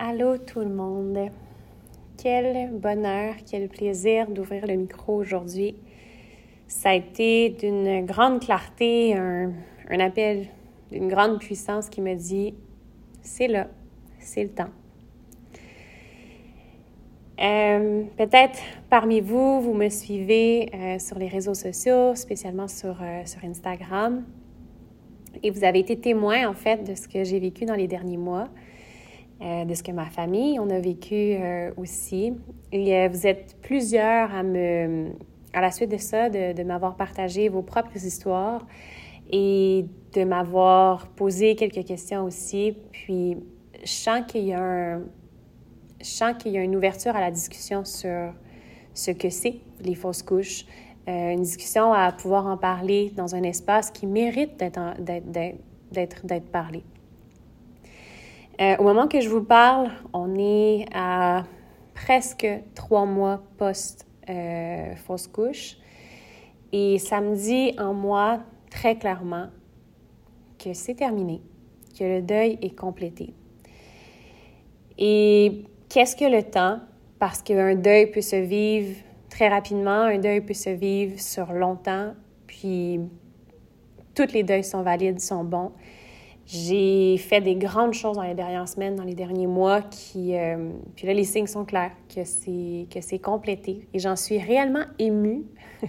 Allô tout le monde! Quel bonheur, quel plaisir d'ouvrir le micro aujourd'hui. Ça a été d'une grande clarté, un appel d'une grande puissance qui me dit « c'est là, c'est le temps ». Peut-être parmi vous, vous me suivez sur les réseaux sociaux, spécialement sur Instagram, et vous avez été témoin en fait de ce que j'ai vécu dans les derniers mois. De ce que ma famille, on a vécu aussi. Et vous êtes plusieurs à la suite de ça, de m'avoir partagé vos propres histoires et de m'avoir posé quelques questions aussi. Puis, je sens qu'il y a une ouverture à la discussion sur ce que c'est les fausses couches. Une discussion à pouvoir en parler dans un espace qui mérite d'être parlé. Au moment que je vous parle, on est à presque 3 mois post-fausse couche. Et ça me dit en moi très clairement que c'est terminé, que le deuil est complété. Et qu'est-ce que le temps? Parce qu'un deuil peut se vivre très rapidement, un deuil peut se vivre sur longtemps, puis tous les deuils sont valides, sont bons. J'ai fait des grandes choses dans les dernières semaines, dans les derniers mois, puis là, les signes sont clairs, que c'est complété. Et j'en suis réellement émue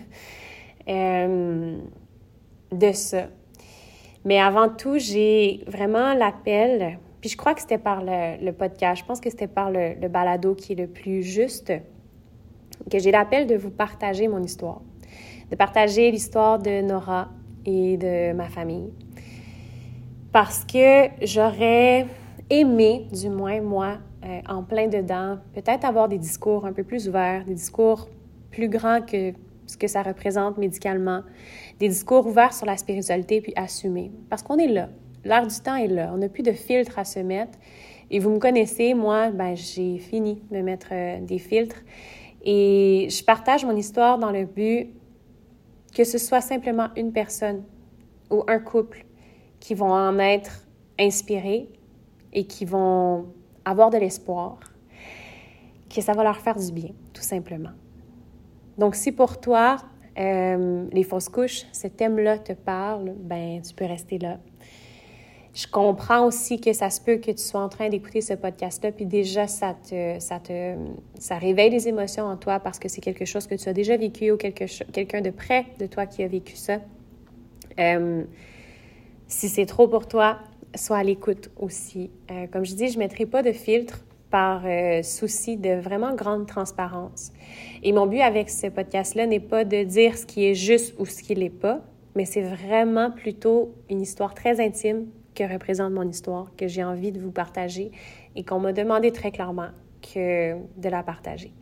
de ça. Mais avant tout, j'ai vraiment l'appel, puis je crois que c'était par le podcast, je pense que c'était par le balado qui est le plus juste, que j'ai l'appel de vous partager mon histoire, de partager l'histoire de Nora et de ma famille. Parce que j'aurais aimé, du moins moi, en plein dedans, peut-être avoir des discours un peu plus ouverts, des discours plus grands que ce que ça représente médicalement, des discours ouverts sur la spiritualité puis assumés. Parce qu'on est là, l'air du temps est là, on n'a plus de filtres à se mettre. Et vous me connaissez, moi, j'ai fini de me mettre des filtres. Et je partage mon histoire dans le but que ce soit simplement une personne ou un couple qui vont en être inspirés et qui vont avoir de l'espoir, que ça va leur faire du bien, tout simplement. Donc, si pour toi, les fausses couches, ce thème-là te parle, tu peux rester là. Je comprends aussi que ça se peut que tu sois en train d'écouter ce podcast-là, puis déjà, ça réveille des émotions en toi parce que c'est quelque chose que tu as déjà vécu ou quelqu'un de près de toi qui a vécu ça. Si c'est trop pour toi, sois à l'écoute aussi. Comme je dis, je ne mettrai pas de filtre par souci de vraiment grande transparence. Et mon but avec ce podcast-là n'est pas de dire ce qui est juste ou ce qui ne l'est pas, mais c'est vraiment plutôt une histoire très intime que représente mon histoire, que j'ai envie de vous partager et qu'on m'a demandé très clairement de la partager.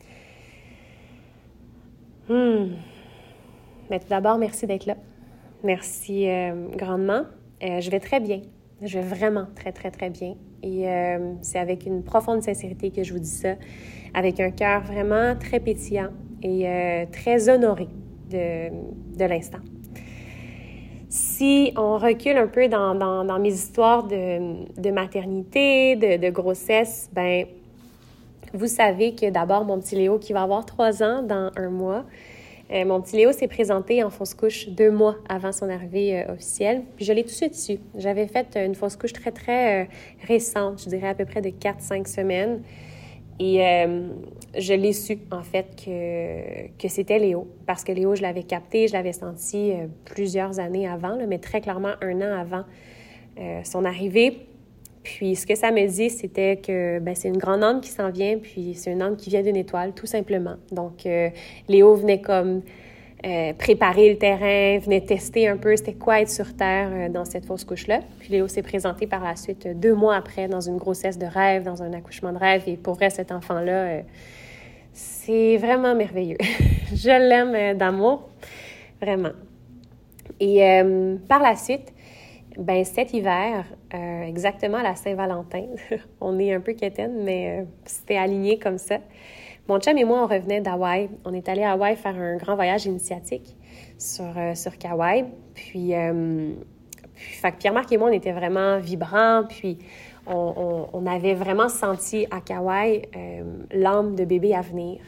Mais tout d'abord, merci d'être là. Merci grandement. Je vais très bien. Je vais vraiment très, très, très bien. Et c'est avec une profonde sincérité que je vous dis ça, avec un cœur vraiment très pétillant et très honoré de l'instant. Si on recule un peu dans mes histoires de maternité, de grossesse, vous savez que d'abord, mon petit Léo qui va avoir 3 ans dans 1 mois, mon petit Léo s'est présenté en fausse couche 2 mois avant son arrivée officielle. Puis je l'ai tout de suite su. J'avais fait une fausse couche très, très récente, je dirais à peu près de 4-5 semaines. Et je l'ai su, en fait, que c'était Léo. Parce que Léo, je l'avais capté, je l'avais senti plusieurs années avant, là, mais très clairement 1 an avant son arrivée. Puis ce que ça me dit, c'était que c'est une grande âme qui s'en vient, puis c'est une âme qui vient d'une étoile, tout simplement. Donc, Léo venait comme préparer le terrain, venait tester un peu c'était quoi être sur Terre dans cette fausse couche-là. Puis Léo s'est présenté par la suite 2 mois après dans une grossesse de rêve, dans un accouchement de rêve. Et pour vrai, cet enfant-là, c'est vraiment merveilleux. Je l'aime d'amour, vraiment. Et par la suite, cet hiver, exactement à la Saint-Valentin, on est un peu quétaine, mais c'était aligné comme ça. Mon chum et moi, on revenait d'Hawaï. On est allé à Hawaï faire un grand voyage initiatique sur Kauai. Puis fait que Pierre-Marc et moi, on était vraiment vibrants. Puis on avait vraiment senti à Kauai l'âme de bébé à venir.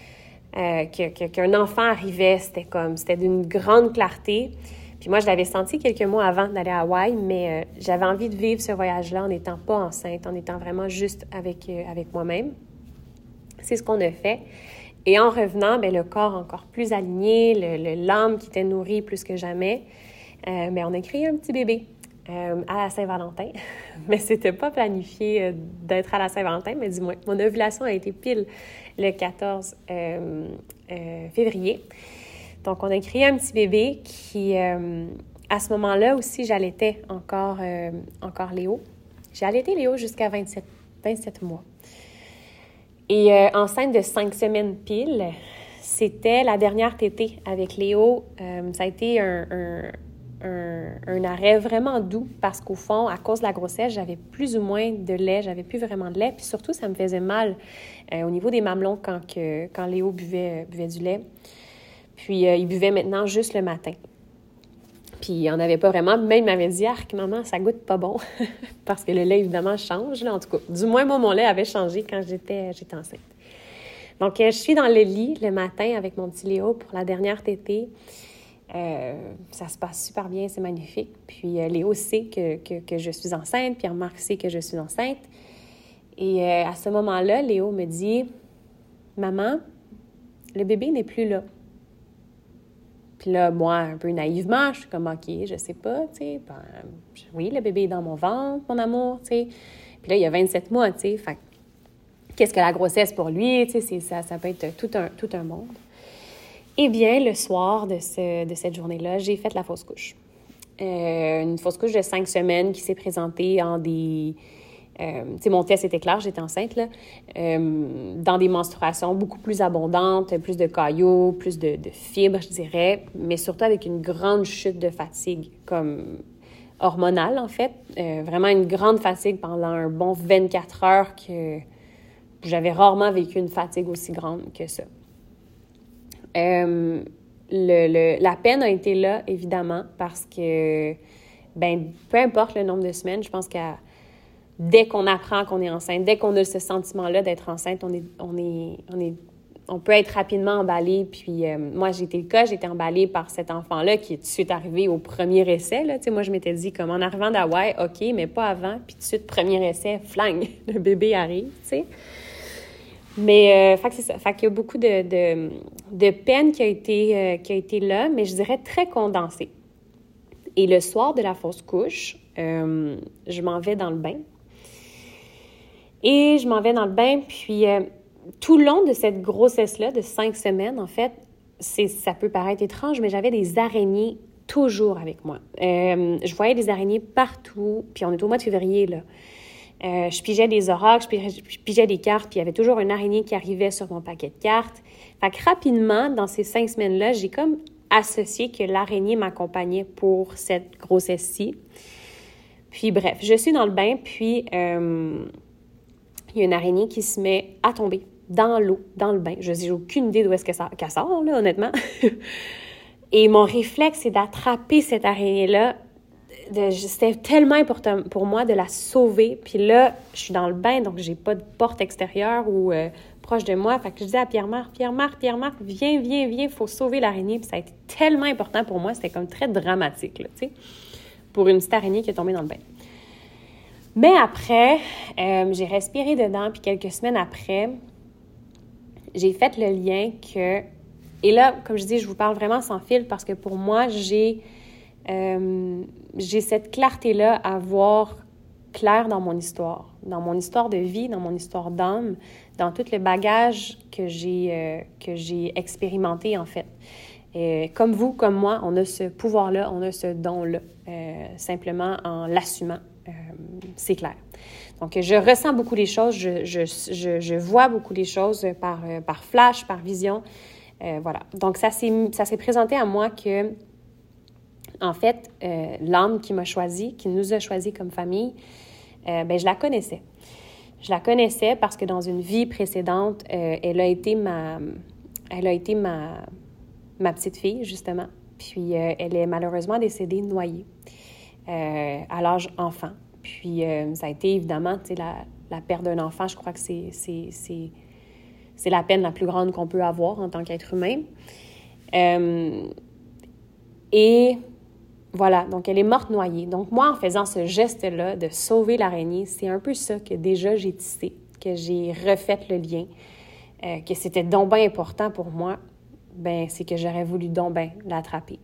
Qu'un enfant arrivait, c'était d'une grande clarté. Puis moi, je l'avais senti quelques mois avant d'aller à Hawaï, mais j'avais envie de vivre ce voyage-là en n'étant pas enceinte, en étant vraiment juste avec moi-même. C'est ce qu'on a fait. Et en revenant, le corps encore plus aligné, l'âme qui était nourrie plus que jamais, on a créé un petit bébé à la Saint-Valentin. Mais c'était pas planifié d'être à la Saint-Valentin, mais du moins, mon ovulation a été pile le 14 février. Donc, on a créé un petit bébé qui, à ce moment-là aussi, j'allaitais encore Léo. J'ai allaité Léo jusqu'à 27 mois. Et enceinte de 5 semaines pile, c'était la dernière tétée avec Léo. Ça a été un arrêt vraiment doux parce qu'au fond, à cause de la grossesse, j'avais plus ou moins de lait, j'avais plus vraiment de lait. Puis surtout, ça me faisait mal au niveau des mamelons quand Léo buvait du lait. Puis il buvait maintenant juste le matin. Puis il n'en avait pas vraiment. Même il m'avait dit « Arc, maman, ça goûte pas bon. » Parce que le lait, évidemment, change. Là, en tout cas, du moins, moi, mon lait avait changé quand j'étais enceinte. Donc, je suis dans le lit le matin avec mon petit Léo pour la dernière tétée. Ça se passe super bien, c'est magnifique. Puis Léo sait que je suis enceinte, puis Marc sait que je suis enceinte. Et à ce moment-là, Léo me dit « Maman, le bébé n'est plus là. » Puis là, moi, un peu naïvement, je suis comme « OK, je sais pas, tu sais. Oui, le bébé est dans mon ventre, mon amour, tu sais. » Puis là, il y a 27 mois, tu sais. Fait qu'est-ce que la grossesse pour lui, tu sais, ça peut être tout un monde. Eh bien, le soir de cette journée-là, j'ai fait la fausse couche. Une fausse couche de 5 semaines qui s'est présentée en des... tu sais, mon test était clair, j'étais enceinte, là. Dans des menstruations beaucoup plus abondantes, plus de caillots, plus de fibres, je dirais, mais surtout avec une grande chute de fatigue, comme hormonale, en fait. Vraiment une grande fatigue pendant un bon 24 heures que j'avais rarement vécu une fatigue aussi grande que ça. La peine a été là, évidemment, parce que, peu importe le nombre de semaines, je pense que dès qu'on apprend qu'on est enceinte, dès qu'on a ce sentiment-là d'être enceinte, on peut être rapidement emballé. Puis moi, j'ai été emballée par cet enfant-là qui est tout de suite arrivé au premier essai. Là. Tu sais, moi, je m'étais dit, comme en arrivant d'Hawaï, OK, mais pas avant. Puis tout de suite, premier essai, flang, le bébé arrive, tu sais. Mais, c'est ça. Fait qu'il y a beaucoup de peine qui a été là, mais je dirais très condensée. Et le soir de la fausse couche, je m'en vais dans le bain. Et je m'en vais dans le bain, puis tout le long de cette grossesse-là, de 5 semaines, en fait, ça peut paraître étrange, mais j'avais des araignées toujours avec moi. Je voyais des araignées partout, puis on est au mois de février, là. Je pigeais des oracles, je pigeais des cartes, puis il y avait toujours une araignée qui arrivait sur mon paquet de cartes. Fait que rapidement, dans ces 5 semaines-là, j'ai comme associé que l'araignée m'accompagnait pour cette grossesse-ci. Puis bref, je suis dans le bain, puis il y a une araignée qui se met à tomber dans l'eau, dans le bain. Je n'ai aucune idée d'où est-ce qu'elle sort, là, honnêtement. Et mon réflexe, c'est d'attraper cette araignée-là. C'était tellement important pour moi de la sauver. Puis là, je suis dans le bain, donc j'ai pas de porte extérieure ou proche de moi. Fait que je dis à Pierre-Marc, viens, il faut sauver l'araignée. Puis ça a été tellement important pour moi, c'était comme très dramatique, là, tu sais, pour une petite araignée qui est tombée dans le bain. Mais après, j'ai respiré dedans, puis quelques semaines après, j'ai fait le lien que... Et là, comme je dis, je vous parle vraiment sans fil parce que pour moi, j'ai cette clarté-là à voir clair dans mon histoire de vie, dans mon histoire d'âme, dans tout le bagage que j'ai expérimenté, en fait. Comme vous, comme moi, on a ce pouvoir-là, on a ce don-là, simplement en l'assumant. C'est clair. Donc, je ressens beaucoup les choses, je vois beaucoup les choses par flash, par vision. Voilà. Donc, ça s'est présenté à moi que, en fait, l'âme qui m'a choisi, qui nous a choisis comme famille, je la connaissais. Je la connaissais parce que dans une vie précédente, elle a été ma petite fille, justement. Puis, elle est malheureusement décédée noyée à l'âge enfant. Puis ça a été évidemment, tu sais, la perte d'un enfant, je crois que c'est la peine la plus grande qu'on peut avoir en tant qu'être humain. Et voilà, donc elle est morte noyée. Donc moi, en faisant ce geste-là de sauver l'araignée, c'est un peu ça que déjà j'ai tissé, que j'ai refait le lien, que c'était donc bien important pour moi, ben c'est que j'aurais voulu donc bien l'attraper.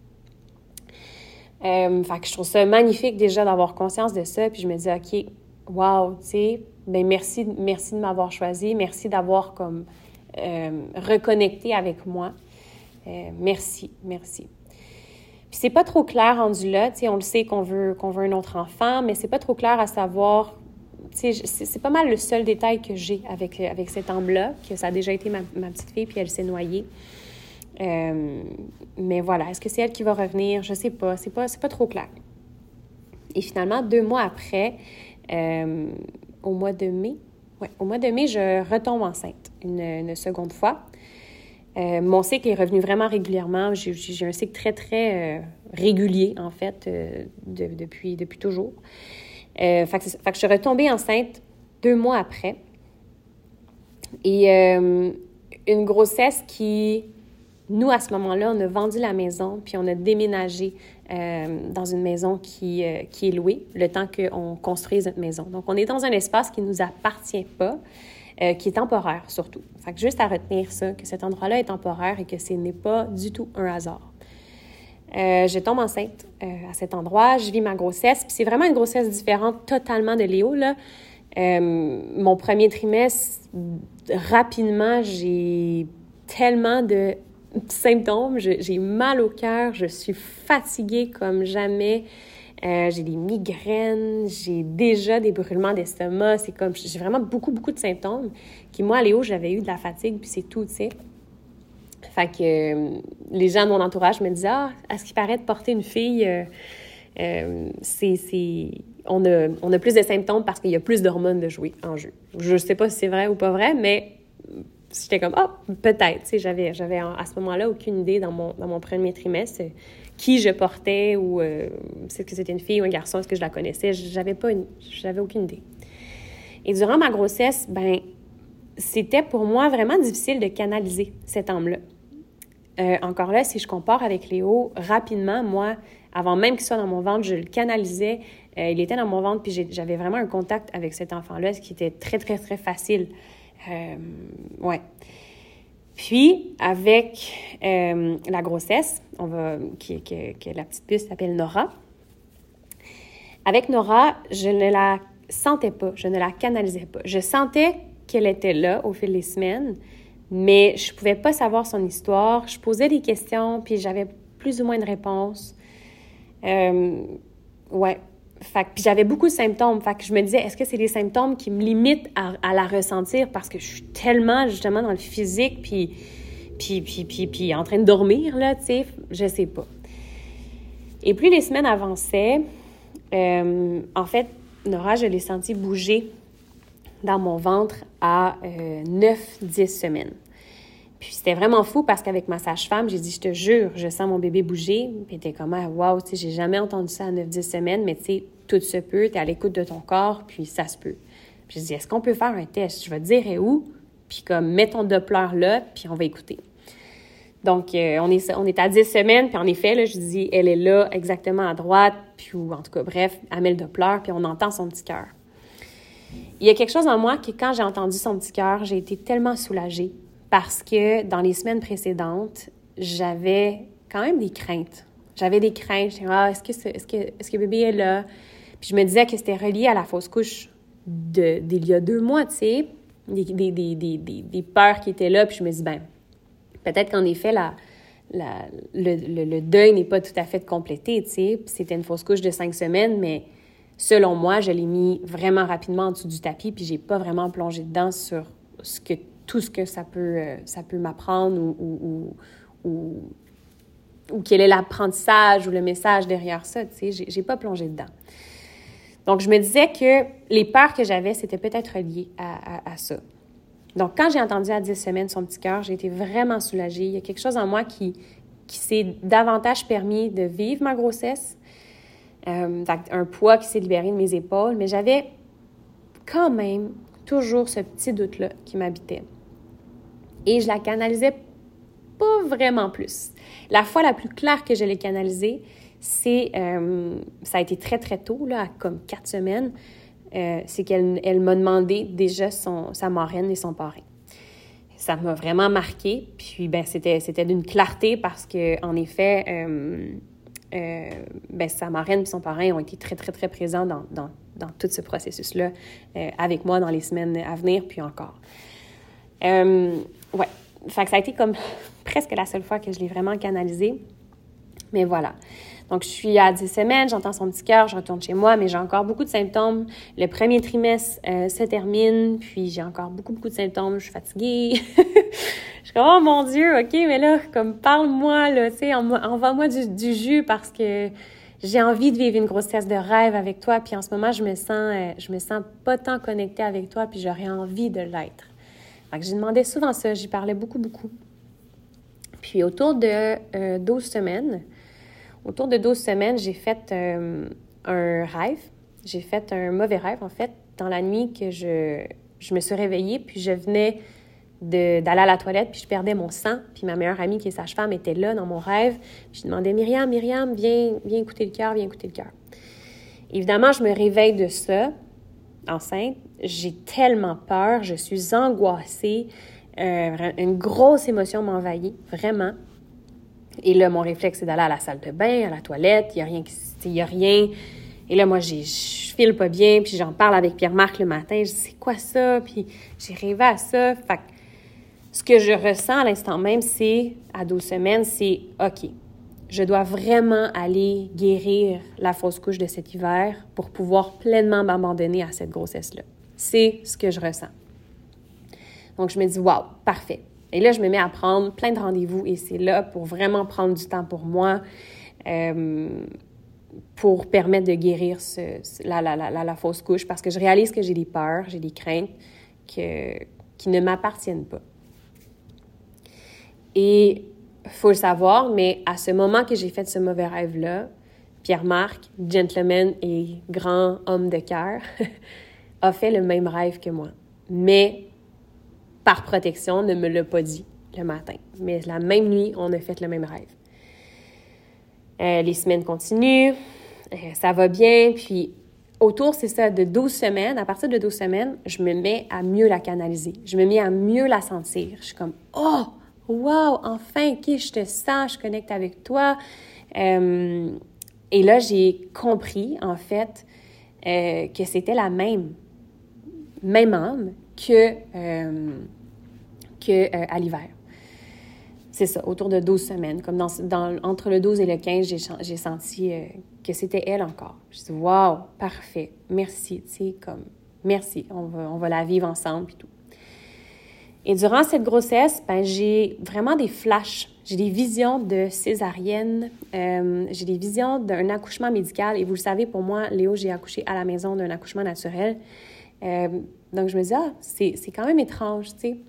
Fait que je trouve ça magnifique déjà d'avoir conscience de ça, puis je me dis, OK, wow, tu sais, ben merci de m'avoir choisi, merci d'avoir comme reconnecté avec moi. Merci. Puis c'est pas trop clair rendu là, tu sais, on le sait qu'on veut un autre enfant, mais c'est pas trop clair à savoir, tu sais, c'est pas mal le seul détail que j'ai avec cette amble-là, que ça a déjà été ma petite fille, puis elle s'est noyée. Mais voilà, est-ce que c'est elle qui va revenir? Je sais pas, c'est pas trop clair. Et finalement, 2 mois après, au mois de mai, je retombe enceinte une seconde fois. Mon cycle est revenu vraiment régulièrement. J'ai un cycle très, très régulier, en fait, depuis toujours. Fait que je suis retombée enceinte 2 mois après. Et une grossesse qui... Nous, à ce moment-là, on a vendu la maison, puis on a déménagé dans une maison qui est louée, le temps qu'on construise notre maison. Donc, on est dans un espace qui ne nous appartient pas, qui est temporaire surtout. Fait que juste à retenir ça, que cet endroit-là est temporaire et que ce n'est pas du tout un hasard. Je tombe enceinte à cet endroit, je vis ma grossesse, puis c'est vraiment une grossesse différente totalement de Léo, là. Mon premier trimestre, rapidement, j'ai tellement de symptômes, j'ai mal au cœur, je suis fatiguée comme jamais, j'ai des migraines, j'ai déjà des brûlements d'estomac, c'est comme, j'ai vraiment beaucoup de symptômes qui, moi, à Léo, j'avais eu de la fatigue, puis c'est tout, tu sais. Fait que les gens de mon entourage me disaient « Ah, à ce qui paraît de porter une fille, on a plus de symptômes parce qu'il y a plus d'hormones en jeu. » Je sais pas si c'est vrai ou pas vrai, mais j'étais comme « Ah, peut-être. » Tu sais, j'avais à ce moment-là aucune idée dans mon premier trimestre qui je portais ou est-ce que c'était une fille ou un garçon, est-ce que je la connaissais. J'avais aucune idée. Et durant ma grossesse, ben c'était pour moi vraiment difficile de canaliser cette âme-là. Encore là, si je compare avec Léo, rapidement, moi, avant même qu'il soit dans mon ventre, je le canalisais. Il était dans mon ventre, puis j'avais vraiment un contact avec cet enfant-là, ce qui était très, très, très facile. Ouais. Puis, avec la grossesse, que la petite puce s'appelle Nora. Avec Nora, je ne la sentais pas, je ne la canalisais pas. Je sentais qu'elle était là au fil des semaines, mais je ne pouvais pas savoir son histoire. Je posais des questions, puis j'avais plus ou moins de réponses. Ouais. Puis j'avais beaucoup de symptômes. Fait que je me disais, est-ce que c'est des symptômes qui me limitent à la ressentir parce que je suis tellement, justement, dans le physique, puis en train de dormir, là, tu sais, je sais pas. Et plus les semaines avançaient, en fait, Nora, je l'ai sentie bouger dans mon ventre à 9-10 semaines. Puis c'était vraiment fou parce qu'avec ma sage-femme, j'ai dit, je te jure, je sens mon bébé bouger. Puis elle était comme, wow, tu sais, j'ai jamais entendu ça à 9-10 semaines, mais tu sais, tout se peut, tu es à l'écoute de ton corps, puis ça se peut. Puis j'ai dit, est-ce qu'on peut faire un test? Je vais te dire où, puis comme, mets ton Doppler là, puis on va écouter. Donc, on est à 10 semaines, puis en effet, là, je dis, elle est là, exactement à droite, puis en tout cas, bref, elle met le Doppler, puis on entend son petit cœur. Il y a quelque chose en moi que, quand j'ai entendu son petit cœur, j'ai été tellement soulagée parce que dans les semaines précédentes, j'avais quand même des craintes. J'avais des craintes. Je disais, est-ce que bébé est là? Puis je me disais que c'était relié à la fausse couche d'il y a 2 mois, tu sais, des peurs qui étaient là. Puis je me dis, ben peut-être qu'en effet, le deuil n'est pas tout à fait complété, tu sais. C'était une fausse couche de 5 semaines, mais selon moi, je l'ai mis vraiment rapidement en dessous du tapis, puis j'ai pas vraiment plongé dedans sur tout ce que ça peut m'apprendre ou quel est l'apprentissage ou le message derrière ça, tu sais. J'ai pas plongé dedans. Donc, je me disais que les peurs que j'avais, c'était peut-être lié à ça. Donc, quand j'ai entendu à 10 semaines son petit cœur, j'ai été vraiment soulagée. Il y a quelque chose en moi qui s'est davantage permis de vivre ma grossesse, un poids qui s'est libéré de mes épaules, mais j'avais quand même toujours ce petit doute-là qui m'habitait. Et je la canalisais pas vraiment plus. La fois la plus claire que je l'ai canalisée, ça a été très, très tôt, là, à comme 4 semaines, c'est qu'elle m'a demandé déjà sa marraine et son parrain. Ça m'a vraiment marquée, puis c'était d'une clarté parce que en effet, sa marraine et son parrain ont été très, très, très présents dans tout ce processus-là avec moi dans les semaines à venir, puis encore. Fait que ça a été comme presque la seule fois que je l'ai vraiment canalisé. Mais voilà. Donc, je suis à 10 semaines, j'entends son petit cœur, je retourne chez moi, mais j'ai encore beaucoup de symptômes. Le premier trimestre se termine, puis j'ai encore beaucoup, beaucoup de symptômes. Je suis fatiguée. Je suis comme, oh mon Dieu, OK, mais là, comme, parle-moi, là, tu sais, envoie-moi du jus parce que j'ai envie de vivre une grossesse de rêve avec toi. Puis en ce moment, je me sens pas tant connectée avec toi, puis j'aurais envie de l'être. Fait que j'ai demandé souvent ça, j'y parlais beaucoup, beaucoup. Puis autour de 12 semaines, j'ai fait un rêve. J'ai fait un mauvais rêve, en fait, dans la nuit que je me suis réveillée, puis je venais d'aller à la toilette, puis je perdais mon sang, puis ma meilleure amie qui est sage-femme était là dans mon rêve. Puis je demandais, Myriam, viens écouter le cœur, viens écouter le cœur. Évidemment, je me réveille de ça, enceinte. J'ai tellement peur, je suis angoissée, une grosse émotion m'envahit, vraiment. Et là, mon réflexe, c'est d'aller à la salle de bain, à la toilette, il y a rien. Et là, moi, je file pas bien, puis j'en parle avec Pierre-Marc le matin, je dis, c'est quoi ça? Puis j'ai rêvé à ça. Fait que ce que je ressens à l'instant même, c'est, à 12 semaines, c'est, OK, je dois vraiment aller guérir la fausse couche de cet hiver pour pouvoir pleinement m'abandonner à cette grossesse-là. C'est ce que je ressens. Donc, je me dis, wow, parfait. Et là, je me mets à prendre plein de rendez-vous et c'est là pour vraiment prendre du temps pour moi, pour permettre de guérir la fausse couche parce que je réalise que j'ai des peurs, j'ai des craintes qui ne m'appartiennent pas. Et il faut le savoir, mais à ce moment que j'ai fait ce mauvais rêve-là, Pierre-Marc, gentleman et grand homme de cœur, a fait le même rêve que moi. Mais par protection, ne me l'a pas dit le matin. Mais la même nuit, on a fait le même rêve. Les semaines continuent, ça va bien, puis autour, c'est ça, de 12 semaines, à partir de 12 semaines, je me mets à mieux la canaliser. Je me mets à mieux la sentir. Je suis comme, oh, wow, enfin, OK, je te sens, je connecte avec toi. Et là, j'ai compris, en fait, que c'était la même âme à l'hiver. C'est ça, autour de 12 semaines. Comme entre le 12 et le 15, j'ai senti que c'était elle encore. Je dis, wow, parfait, merci, tu sais, comme, merci, on va la vivre ensemble et tout. Et durant cette grossesse, j'ai vraiment des flashs. J'ai des visions de césarienne, j'ai des visions d'un accouchement médical. Et vous le savez, pour moi, Léo, j'ai accouché à la maison d'un accouchement naturel. Donc, je me dis, c'est quand même étrange, tu sais.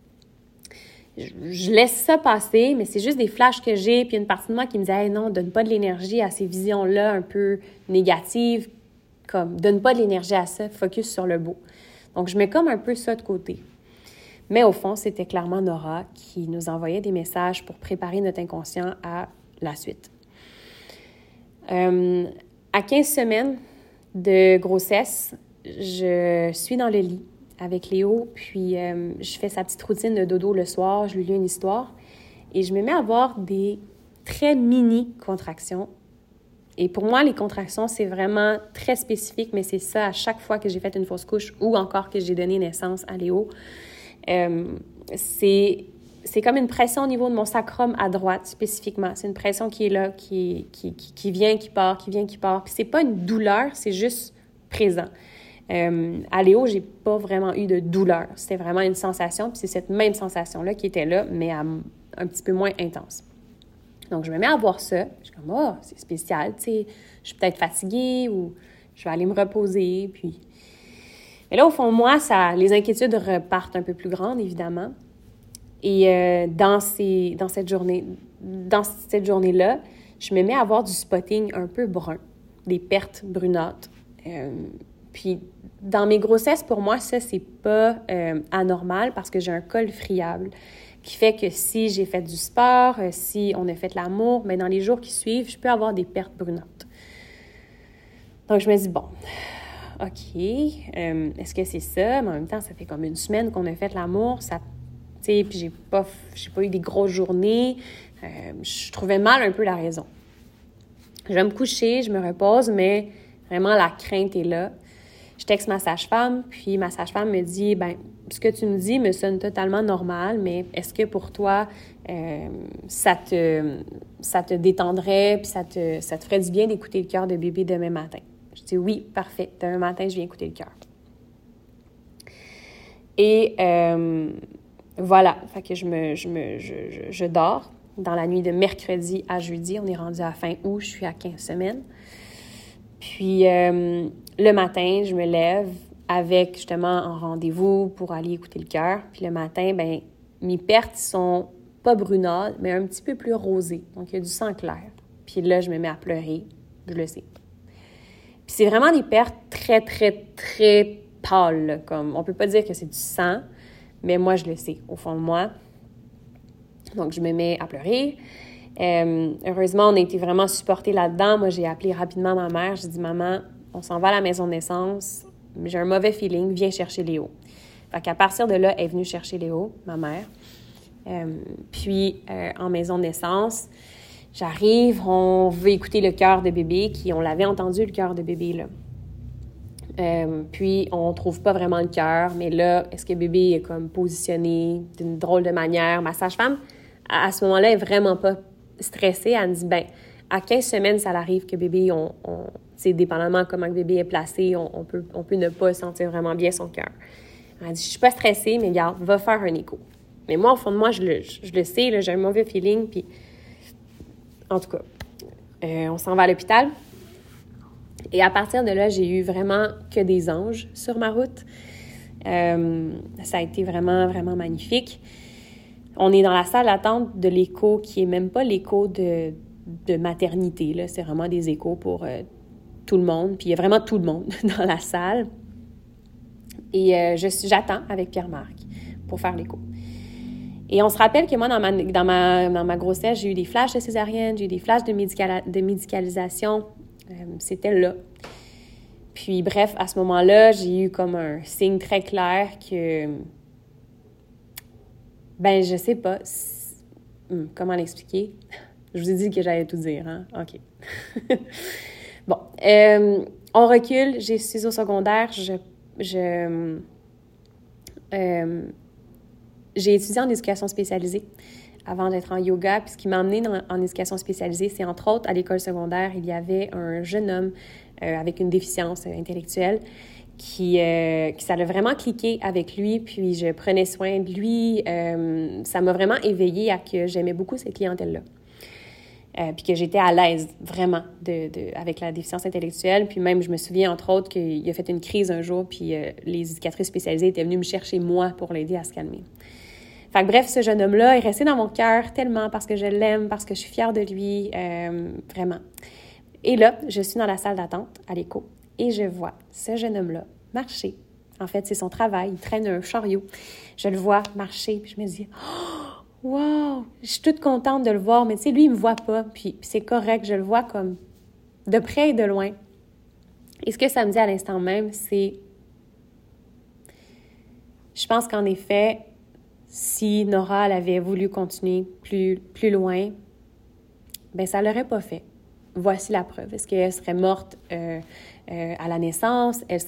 Je laisse ça passer, mais c'est juste des flashs que j'ai. Puis une partie de moi qui me dit, hey, non, donne pas de l'énergie à ces visions-là un peu négatives. Comme, donne pas de l'énergie à ça, focus sur le beau. Donc, je mets comme un peu ça de côté. Mais au fond, c'était clairement Nora qui nous envoyait des messages pour préparer notre inconscient à la suite. À 15 semaines de grossesse, je suis dans le lit avec Léo, puis je fais sa petite routine de dodo le soir, je lui lis une histoire, et je me mets à avoir des très mini contractions. Et pour moi, les contractions, c'est vraiment très spécifique, mais c'est ça à chaque fois que j'ai fait une fausse couche ou encore que j'ai donné naissance à Léo. C'est comme une pression au niveau de mon sacrum à droite, spécifiquement. C'est une pression qui est là, qui vient, qui part, qui vient, qui part. Puis c'est pas une douleur, c'est juste présent. À Léo, j'ai pas vraiment eu de douleur. C'était vraiment une sensation, puis c'est cette même sensation-là qui était là, mais un petit peu moins intense. Donc, je me mets à voir ça. Je suis comme, oh, c'est spécial, tu sais. Je suis peut-être fatiguée ou je vais aller me reposer, puis... Mais là, au fond de moi, les inquiétudes repartent un peu plus grandes, évidemment. Et dans cette journée-là, je me mets à avoir du spotting un peu brun. des pertes brunâtres. Puis, dans mes grossesses, pour moi, ça, c'est pas anormal parce que j'ai un col friable qui fait que si j'ai fait du sport, si on a fait l'amour, mais dans les jours qui suivent, je peux avoir des pertes brunâtres. Donc, je me dis, bon, OK, est-ce que c'est ça? Mais en même temps, ça fait comme une semaine qu'on a fait l'amour, ça, tu sais, puis j'ai pas eu des grosses journées. Je trouvais mal un peu la raison. Je vais me coucher, je me repose, mais vraiment, la crainte est là. Je texte ma sage-femme, puis ma sage-femme me dit, ben ce que tu me dis me sonne totalement normal, mais est-ce que pour toi, ça te détendrait, puis ça te ferait du bien d'écouter le cœur de bébé demain matin? Je dis oui, parfait. Demain matin, je viens écouter le cœur. Et voilà, fait que je dors dans la nuit de mercredi à jeudi. On est rendu à fin août, je suis à 15 semaines. Puis le matin, je me lève avec justement un rendez-vous pour aller écouter le cœur. Puis le matin, ben mes pertes sont pas brunâtres, mais un petit peu plus rosées. Donc il y a du sang clair. Puis là, je me mets à pleurer. Je le sais. Puis c'est vraiment des pertes très, très, très pâles. Là, comme on peut pas dire que c'est du sang, mais moi, je le sais au fond de moi. Donc, je me mets à pleurer. Heureusement, on a été vraiment supportés là-dedans. Moi, j'ai appelé rapidement ma mère. J'ai dit, maman, on s'en va à la maison de naissance. J'ai un mauvais feeling. Viens chercher Léo. Fait qu'à partir de là, elle est venue chercher Léo, ma mère. Puis, en maison de naissance, j'arrive, on veut écouter le cœur de bébé, on l'avait entendu, le cœur de bébé, là. Puis, on trouve pas vraiment le cœur, mais là, est-ce que bébé est comme positionné d'une drôle de manière? Ma sage-femme, à ce moment-là, est vraiment pas stressée. Elle me dit, ben à 15 semaines, ça arrive que bébé, c'est dépendamment comment le bébé est placé, on peut ne pas sentir vraiment bien son cœur. Elle dit, je suis pas stressée, mais regarde, va faire un écho. Mais moi, au fond de moi, je le sais, là, j'ai un mauvais feeling, puis en tout cas, on s'en va à l'hôpital. Et à partir de là, j'ai eu vraiment que des anges sur ma route. Ça a été vraiment, vraiment magnifique. On est dans la salle d'attente de l'écho qui est même pas l'écho de maternité, là. C'est vraiment des échos pour tout le monde. Puis il y a vraiment tout le monde dans la salle. Et j'attends avec Pierre-Marc pour faire l'écho. Et on se rappelle que moi, dans ma grossesse, j'ai eu des flashs de césarienne, j'ai eu des flashs de médicalisation. C'était là. Puis bref, à ce moment-là, j'ai eu comme un signe très clair que... Ben, je sais pas. Comment l'expliquer? Je vous ai dit que j'allais tout dire, hein? OK. Bon. On recule. Je suis au secondaire. J'ai étudié en éducation spécialisée avant d'être en yoga. Puis ce qui m'a amenée en éducation spécialisée, c'est entre autres, à l'école secondaire, il y avait un jeune homme avec une déficience intellectuelle qui ça l'a vraiment cliqué avec lui. Puis je prenais soin de lui. Ça m'a vraiment éveillée à que j'aimais beaucoup cette clientèle-là. Puis que j'étais à l'aise, vraiment, avec la déficience intellectuelle. Puis même, je me souviens, entre autres, qu'il a fait une crise un jour, puis les éducatrices spécialisées étaient venues me chercher, moi, pour l'aider à se calmer. Fait que bref, ce jeune homme-là est resté dans mon cœur tellement parce que je l'aime, parce que je suis fière de lui, vraiment. Et là, je suis dans la salle d'attente à l'écho et je vois ce jeune homme-là marcher. En fait, c'est son travail, il traîne un chariot. Je le vois marcher, puis je me dis... Oh, wow! Je suis toute contente de le voir, mais tu sais, lui, il me voit pas, puis c'est correct, je le vois comme de près et de loin. Et ce que ça me dit à l'instant même, c'est... Je pense qu'en effet, si Nora elle avait voulu continuer plus loin, ben ça l'aurait pas fait. Voici la preuve. Est-ce qu'elle serait morte à la naissance? Est-ce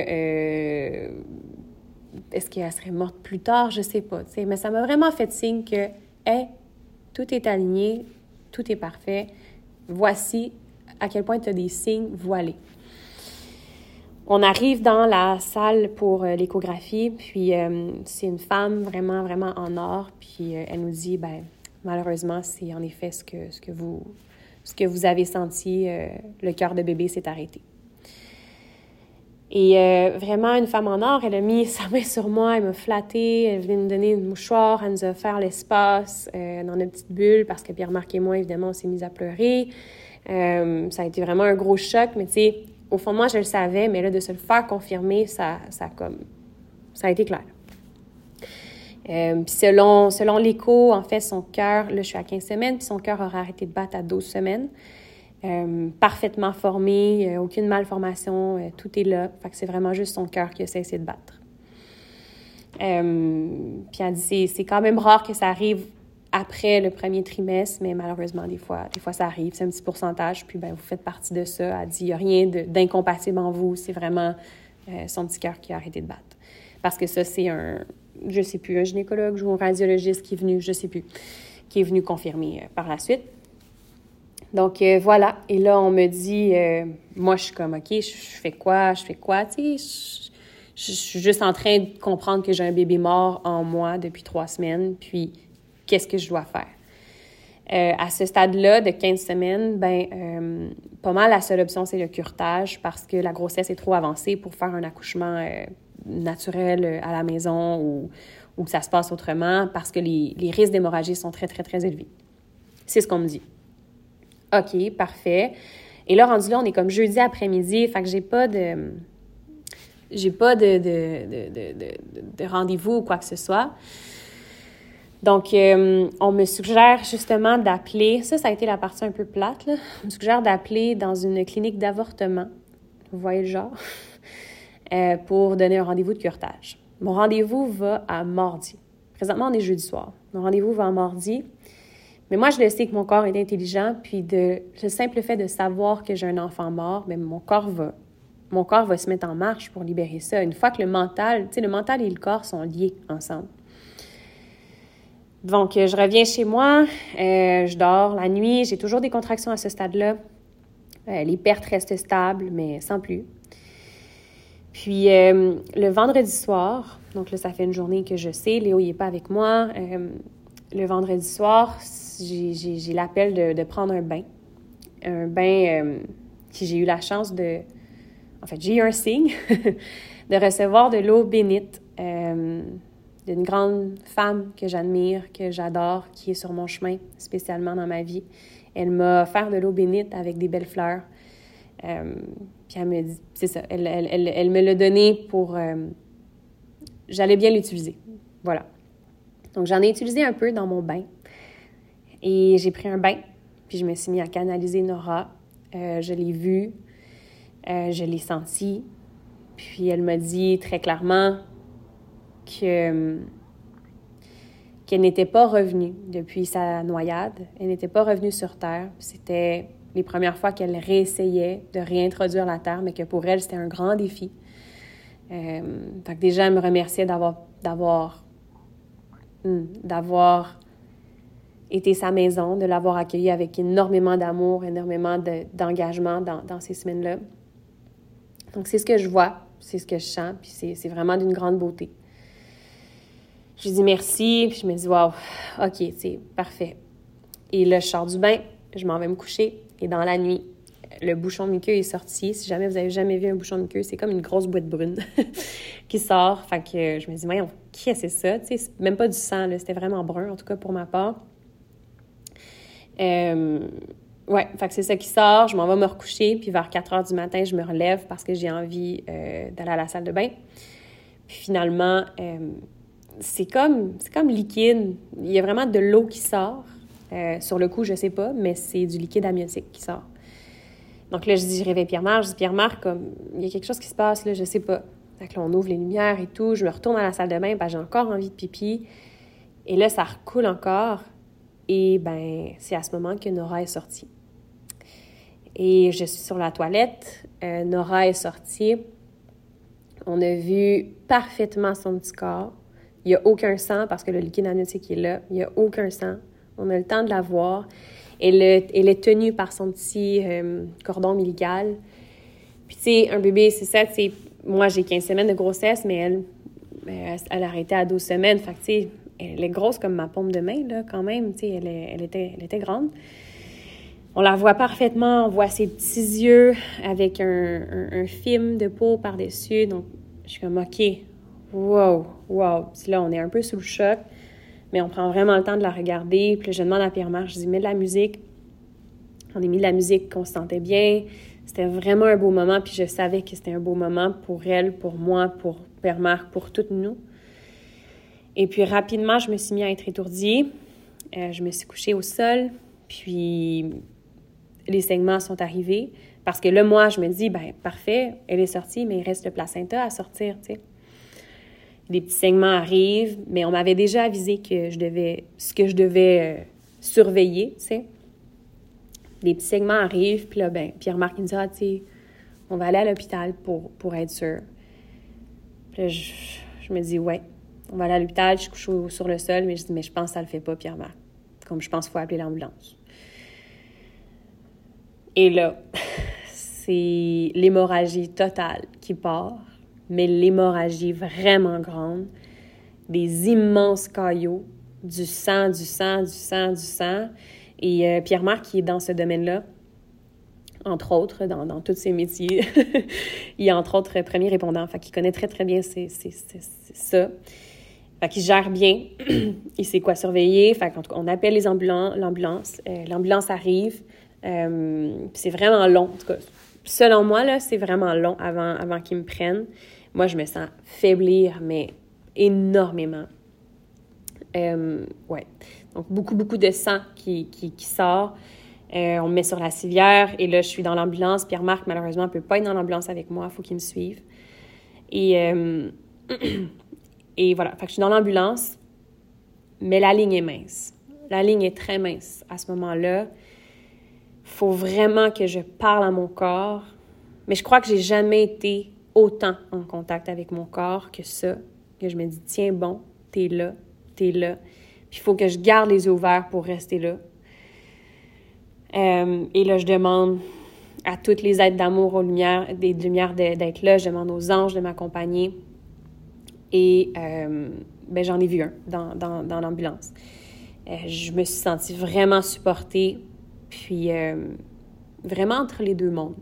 qu'elle serait morte plus tard? Je sais pas. Mais ça m'a vraiment fait signe que tout est aligné, tout est parfait. Voici à quel point tu as des signes voilés. On arrive dans la salle pour l'échographie, puis c'est une femme vraiment, vraiment en or, puis elle nous dit, ben malheureusement, c'est en effet ce que vous avez senti, le cœur de bébé s'est arrêté. Et vraiment, une femme en or, elle a mis sa main sur moi, elle m'a flattée, elle venait me donner une mouchoir, elle nous a offert l'espace dans notre petite bulle, parce que Pierre-Marc et moi, évidemment, on s'est mis à pleurer. Ça a été vraiment un gros choc, mais tu sais, au fond de moi, je le savais, mais là, de se le faire confirmer, ça a été clair. Puis selon l'écho, en fait, son cœur, là, je suis à 15 semaines, puis son cœur aurait arrêté de battre à 12 semaines. Parfaitement formé, aucune malformation, tout est là. Fait que c'est vraiment juste son cœur qui a cessé de battre. Puis elle dit, c'est quand même rare que ça arrive après le premier trimestre, mais malheureusement, des fois ça arrive. C'est un petit pourcentage, puis ben vous faites partie de ça. Elle dit, il n'y a rien d'incompatible en vous, c'est vraiment son petit cœur qui a arrêté de battre. Parce que ça, c'est un gynécologue ou un radiologiste qui est venu, qui est venu confirmer par la suite. Donc, voilà. Et là, on me dit, moi, je suis comme, OK, je fais quoi? Tu sais, je suis juste en train de comprendre que j'ai un bébé mort en moi depuis 3 semaines, puis qu'est-ce que je dois faire? À ce stade-là, de 15 semaines, pas mal la seule option, c'est le curetage parce que la grossesse est trop avancée pour faire un accouchement naturel à la maison ou que ça se passe autrement parce que les risques d'hémorragie sont très, très, très élevés. C'est ce qu'on me dit. OK, parfait. Et là, rendu là, on est comme jeudi après-midi, fait que j'ai pas de rendez-vous ou quoi que ce soit. Donc, on me suggère justement d'appeler, ça a été la partie un peu plate, là. On me suggère d'appeler dans une clinique d'avortement, vous voyez le genre, pour donner un rendez-vous de curetage. Mon rendez-vous va à mardi. Présentement, on est jeudi soir. Mon rendez-vous va à mardi. Mais moi, je le sais que mon corps est intelligent, puis le simple fait de savoir que j'ai un enfant mort, bien, mon corps va se mettre en marche pour libérer ça. Une fois que le mental et le corps sont liés ensemble. Donc, je reviens chez moi, je dors la nuit, j'ai toujours des contractions à ce stade-là. Les pertes restent stables, mais sans plus. Puis, le vendredi soir, donc là, ça fait une journée que je sais, Léo, il n'est pas avec moi. Le vendredi soir, j'ai l'appel de prendre un bain. Un bain que j'ai eu la chance de... En fait, j'ai eu un signe de recevoir de l'eau bénite d'une grande femme que j'admire, que j'adore, qui est sur mon chemin, spécialement dans ma vie. Elle m'a offert de l'eau bénite avec des belles fleurs. Puis elle me dit... C'est ça, elle me l'a donné pour... j'allais bien l'utiliser. Voilà. Donc, j'en ai utilisé un peu dans mon bain. Et j'ai pris un bain, puis je me suis mis à canaliser Nora. Je l'ai vue, je l'ai sentie. Puis elle m'a dit très clairement qu'elle n'était pas revenue depuis sa noyade. Elle n'était pas revenue sur Terre. C'était les premières fois qu'elle réessayait de réintroduire la Terre, mais que pour elle, c'était un grand défi. Fait que déjà, elle me remerciait d'avoir été sa maison, de l'avoir accueillie avec énormément d'amour, énormément d'engagement dans ces semaines-là. Donc, c'est ce que je vois, c'est ce que je sens, puis c'est vraiment d'une grande beauté. Je lui dis merci, puis je me dis « Wow, OK, c'est parfait. » Et là, je sors du bain, je m'en vais me coucher, et dans la nuit, le bouchon muqueux est sorti. Si jamais vous avez jamais vu un bouchon muqueux, c'est comme une grosse boîte brune qui sort. Fait que je me dis « Voyons, qu'est-ce que c'est ça? » Tu sais, c'est même pas du sang, là, c'était vraiment brun, en tout cas pour ma part. Ouais, fait que c'est ça qui sort, je m'en vais me recoucher, puis vers 4 heures du matin, je me relève parce que j'ai envie d'aller à la salle de bain. Puis finalement, c'est comme liquide. Il y a vraiment de l'eau qui sort. Sur le coup, je sais pas, mais c'est du liquide amniotique qui sort. Donc là, je réveille Pierre-Marc, je dis Pierre-Marc, comme il y a quelque chose qui se passe, là, je sais pas. Fait que là, on ouvre les lumières et tout, je me retourne à la salle de bain, ben j'ai encore envie de pipi. Et là, ça recoule encore. Et ben c'est à ce moment que Nora est sortie. Et je suis sur la toilette, Nora est sortie. On a vu parfaitement son petit corps. Il n'y a aucun sang parce que le liquide amniotique est là. Il n'y a aucun sang. On a le temps de la voir. Elle est tenue par son petit cordon ombilical. Puis, tu sais, un bébé, c'est ça, tu sais, moi, j'ai 15 semaines de grossesse, mais elle a arrêté à 12 semaines. Fait que, tu sais, elle est grosse comme ma paume de main, là, quand même. Tu sais, elle était grande. On la voit parfaitement. On voit ses petits yeux avec un film de peau par-dessus. Donc, je suis comme, OK, wow. Puis là, on est un peu sous le choc. Mais on prend vraiment le temps de la regarder. Puis là, je demande à Pierre-Marc, je dis, mets de la musique. On a mis de la musique qu'on se sentait bien. C'était vraiment un beau moment, puis je savais que c'était un beau moment pour elle, pour moi, pour Pierre-Marc, pour toutes nous. Et puis rapidement, je me suis mis à être étourdie. Je me suis couchée au sol, puis les saignements sont arrivés. Parce que là, moi, je me dis, ben parfait, elle est sortie, mais il reste le placenta à sortir, tu sais. Les petits saignements arrivent, mais on m'avait déjà avisé que ce que je devais surveiller, tu sais. Les petits saignements arrivent, puis là, ben Pierre-Marc, il me dit, ah, tu sais, on va aller à l'hôpital pour être sûr. Puis là, je me dis, ouais, on va aller à l'hôpital, je suis couchée sur le sol, mais je dis, mais je pense que ça le fait pas, Pierre-Marc. Comme je pense qu'il faut appeler l'ambulance. Et là, c'est l'hémorragie totale qui part, mais l'hémorragie vraiment grande, des immenses caillots, du sang. Et Pierre-Marc, qui est dans ce domaine-là, entre autres, dans tous ses métiers, il est entre autres premier répondant, fait qu'il connaît très, très bien ça. Fait qu'il gère bien, il sait quoi surveiller, fait qu'on appelle l'ambulance, l'ambulance arrive, c'est vraiment long, en tout cas. Selon moi, là, c'est vraiment long avant qu'ils me prennent. Moi, je me sens faiblir, mais énormément. Ouais. Donc, beaucoup de sang qui sort. On me met sur la civière et là, je suis dans l'ambulance. Pierre-Marc, malheureusement, ne peut pas être dans l'ambulance avec moi. Il faut qu'il me suive. Et voilà. Fait que je suis dans l'ambulance, mais la ligne est mince. La ligne est très mince à ce moment-là. Il faut vraiment que je parle à mon corps. Mais je crois que j'ai jamais été autant en contact avec mon corps que ça. Que je me dis, tiens, bon, t'es là. Puis il faut que je garde les yeux ouverts pour rester là. Et là, je demande à toutes les êtres d'amour aux lumières, des lumières d'être là. Je demande aux anges de m'accompagner. Et ben, j'en ai vu un dans l'ambulance. Je me suis sentie vraiment supportée, puis vraiment entre les deux mondes.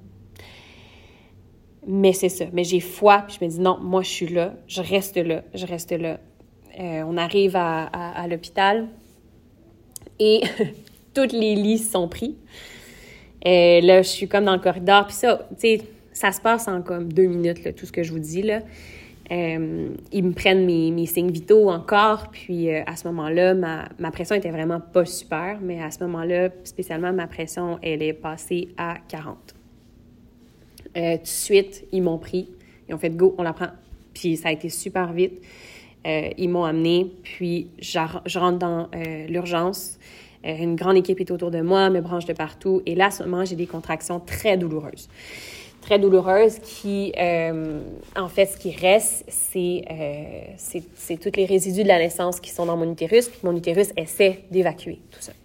Mais c'est ça. Mais j'ai foi, puis je me dis non, moi je suis là, je reste là. On arrive à l'hôpital et tous les lits sont pris. Là, je suis comme dans le corridor, puis ça, tu sais, ça se passe en comme 2 minutes, là, tout ce que je vous dis, là. Ils me prennent mes signes vitaux encore, puis à ce moment-là, ma pression était vraiment pas super, mais à ce moment-là, spécialement, ma pression, elle est passée à 40. Tout de suite, ils m'ont pris, ils ont fait « go, on la prend ». Puis ça a été super vite. Ils m'ont amenée, puis je rentre dans l'urgence. Une grande équipe est autour de moi, me branche de partout, et là, à ce moment, j'ai des contractions très douloureuses. Très douloureuse qui, en fait, ce qui reste, c'est tous les résidus de la naissance qui sont dans mon utérus, puis mon utérus essaie d'évacuer tout ça.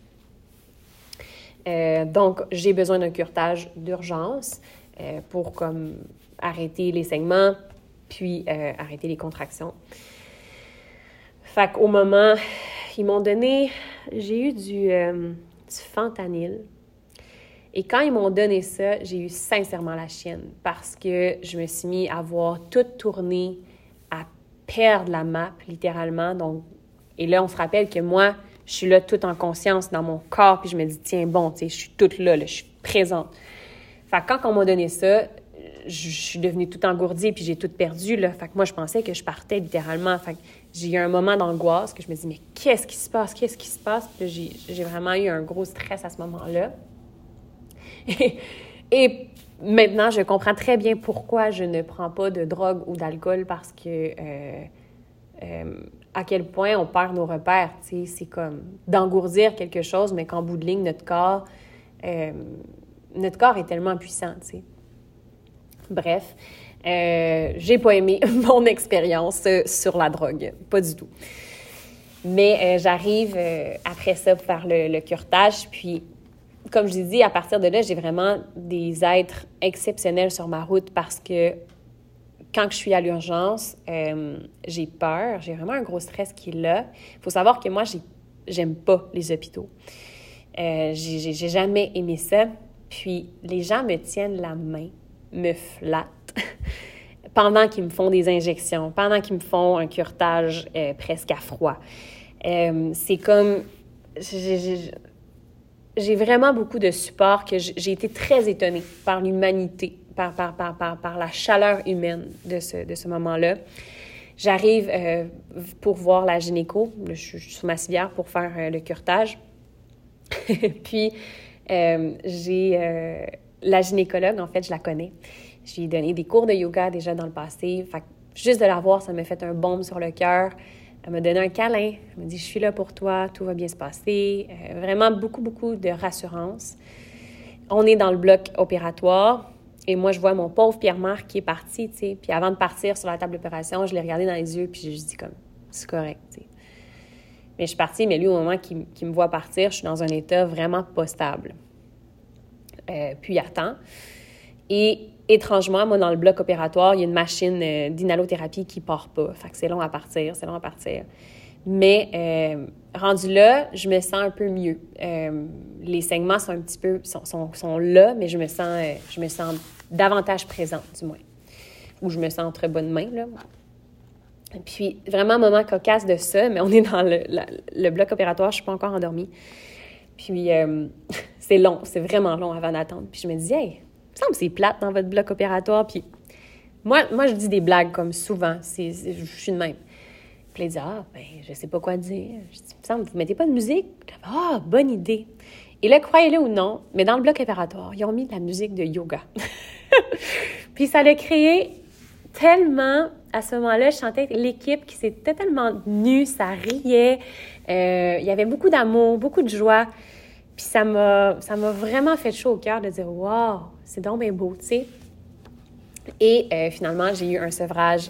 Donc, j'ai besoin d'un curetage d'urgence pour comme arrêter les saignements, puis arrêter les contractions. Fait qu'au moment, ils m'ont donné, j'ai eu du fentanyl. Et quand ils m'ont donné ça, j'ai eu sincèrement la chienne parce que je me suis mis à voir tout tourner, à perdre la map, littéralement. Donc, et là, on se rappelle que moi, je suis là toute en conscience dans mon corps, puis je me dis, tiens, bon, tu sais, je suis toute là, je suis présente. Fait que quand on m'a donné ça, je suis devenue toute engourdie, puis j'ai tout perdu, là. Fait que moi, je pensais que je partais littéralement. Fait que j'ai eu un moment d'angoisse que je me dis, mais qu'est-ce qui se passe? Puis j'ai vraiment eu un gros stress à ce moment-là. Et maintenant, je comprends très bien pourquoi je ne prends pas de drogue ou d'alcool parce que à quel point on perd nos repères. Tu sais, c'est comme d'engourdir quelque chose, mais qu'en bout de ligne, notre corps est tellement puissant. Tu sais. Bref, j'ai pas aimé mon expérience sur la drogue, pas du tout. Mais j'arrive après ça pour faire le curetage, puis comme je l'ai dit, à partir de là, j'ai vraiment des êtres exceptionnels sur ma route parce que quand je suis à l'urgence, j'ai peur, j'ai vraiment un gros stress qui est là. Il faut savoir que moi, j'aime pas les hôpitaux. J'ai jamais aimé ça. Puis les gens me tiennent la main, me flattent pendant qu'ils me font des injections, pendant qu'ils me font un curetage presque à froid. C'est comme... j'ai vraiment beaucoup de support, que j'ai été très étonnée par l'humanité, par la chaleur humaine de ce moment-là. J'arrive pour voir la gynéco. Je suis sur ma civière pour faire le curetage. Puis, j'ai la gynécologue, en fait, je la connais. Je lui ai donné des cours de yoga déjà dans le passé. Fait que juste de la voir, ça m'a fait un baume sur le cœur. Elle m'a donné un câlin. Elle m'a dit « Je suis là pour toi, tout va bien se passer. » Vraiment beaucoup, beaucoup de rassurance. On est dans le bloc opératoire. Et moi, je vois mon pauvre Pierre-Marc qui est parti, tu sais. Puis avant de partir sur la table d'opération, je l'ai regardé dans les yeux, puis j'ai juste dit comme « C'est correct, tu sais. » Mais je suis partie, mais lui, au moment qu'il me voit partir, je suis dans un état vraiment pas stable. Puis il attend. Et étrangement, moi, dans le bloc opératoire, il y a une machine d'inhalothérapie qui part pas. Fait que c'est long à partir. Mais rendu là, je me sens un peu mieux. Les saignements sont un petit peu sont là, mais je me sens davantage présente, du moins. Ou je me sens entre bonnes mains, là. Puis, vraiment, un moment cocasse de ça, mais on est dans le bloc opératoire, je suis pas encore endormie. Puis, c'est long, c'est vraiment long avant d'attendre. Puis, je me dis, hey, il me semble que c'est plate dans votre bloc opératoire. Puis, moi je dis des blagues comme souvent, je suis de même. Puis, il dit, je sais pas quoi dire. Je dis, il me semble, vous mettez pas de musique? Bonne idée. Et là, croyez-le ou non, mais dans le bloc opératoire, ils ont mis de la musique de yoga. Puis, ça l'a créé tellement, à ce moment-là, je sentais l'équipe qui s'était tellement nue, ça riait, il y avait beaucoup d'amour, beaucoup de joie, puis ça m'a vraiment fait chaud au cœur de dire « Wow, c'est donc bien beau », tu sais. Et finalement, j'ai eu un sevrage,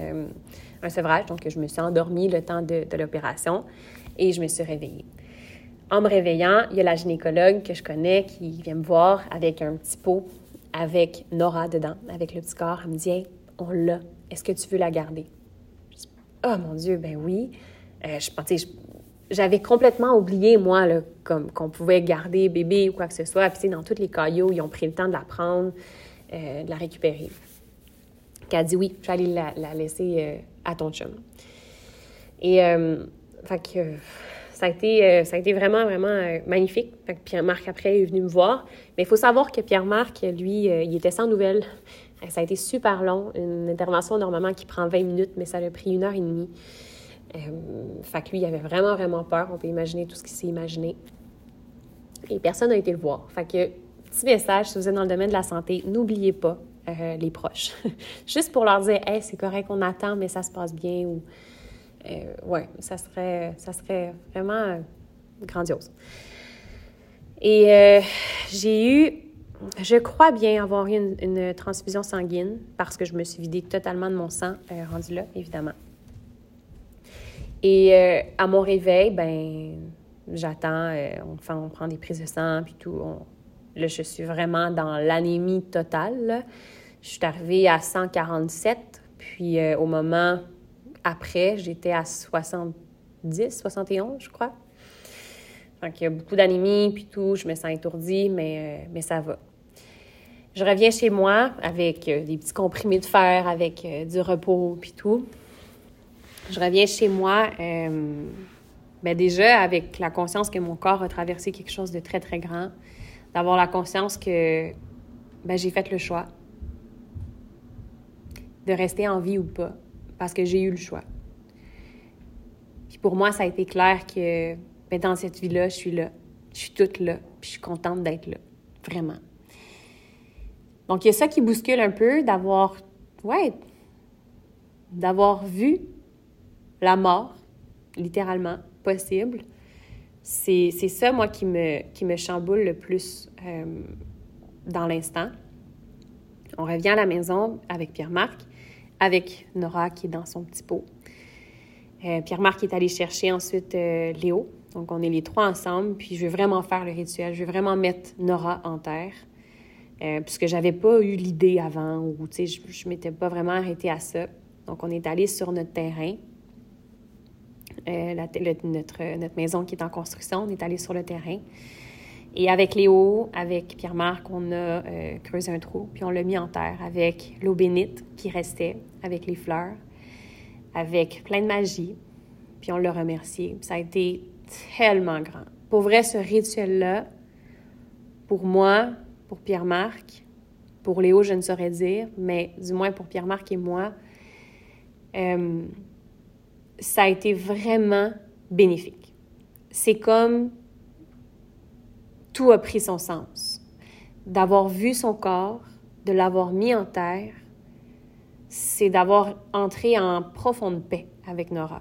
donc je me suis endormie le temps de l'opération et je me suis réveillée. En me réveillant, il y a la gynécologue que je connais qui vient me voir avec un petit pot avec Nora dedans, avec le petit corps. Elle me dit « Hey, on l'a. Est-ce que tu veux la garder? » Je dis, oh mon Dieu, ben oui. J'avais complètement oublié, moi, là, qu'on pouvait garder bébé ou quoi que ce soit. Puis, dans tous les caillots, ils ont pris le temps de la prendre, de la récupérer. Elle a dit oui, je vais aller la laisser à ton chum. Et, fait que ça a été vraiment, vraiment magnifique. Fait que Pierre-Marc, après, est venu me voir. Mais il faut savoir que Pierre-Marc, lui, il était sans nouvelles. Ça a été super long, une intervention normalement qui prend 20 minutes, mais ça a pris 1h30. Fait que lui, il avait vraiment, vraiment peur. On peut imaginer tout ce qu'il s'est imaginé. Et personne n'a été le voir. Fait que, petit message, si vous êtes dans le domaine de la santé, n'oubliez pas les proches. Juste pour leur dire « Hey, c'est correct, on attend, mais ça se passe bien. » ou ça serait vraiment grandiose. Et je crois bien avoir eu une transfusion sanguine parce que je me suis vidée totalement de mon sang rendu là, évidemment. Et à mon réveil, j'attends, on prend des prises de sang, puis tout. Là, je suis vraiment dans l'anémie totale, là. Je suis arrivée à 147, puis au moment après, j'étais à 70, 71, je crois. Donc, il y a beaucoup d'anémie, puis tout. Je me sens étourdie, mais ça va. Je reviens chez moi avec des petits comprimés de fer, avec du repos, puis tout. Je reviens chez moi, déjà avec la conscience que mon corps a traversé quelque chose de très, très grand. D'avoir la conscience que j'ai fait le choix de rester en vie ou pas, parce que j'ai eu le choix. Puis pour moi, ça a été clair que dans cette vie-là, je suis là. Je suis toute là, puis je suis contente d'être là. Vraiment. Donc, il y a ça qui bouscule un peu, d'avoir vu la mort, littéralement, possible. C'est ça, moi, qui me chamboule le plus dans l'instant. On revient à la maison avec Pierre-Marc, avec Nora qui est dans son petit pot. Pierre-Marc est allé chercher ensuite Léo. Donc, on est les trois ensemble. Puis, je veux vraiment faire le rituel. Je veux vraiment mettre Nora en terre. Puisque j'avais pas eu l'idée avant ou, tu sais, je m'étais pas vraiment arrêtée à ça. Donc, on est allé sur notre terrain. Notre maison qui est en construction, on est allé sur le terrain. Et avec Léo, avec Pierre-Marc, on a creusé un trou, puis on l'a mis en terre avec l'eau bénite qui restait, avec les fleurs, avec plein de magie, puis on l'a remercié. Ça a été tellement grand. Pour vrai, ce rituel-là, pour moi, pour Pierre-Marc, pour Léo, je ne saurais dire, mais du moins pour Pierre-Marc et moi, ça a été vraiment bénéfique. C'est comme tout a pris son sens. D'avoir vu son corps, de l'avoir mis en terre, c'est d'avoir entré en profonde paix avec Nora.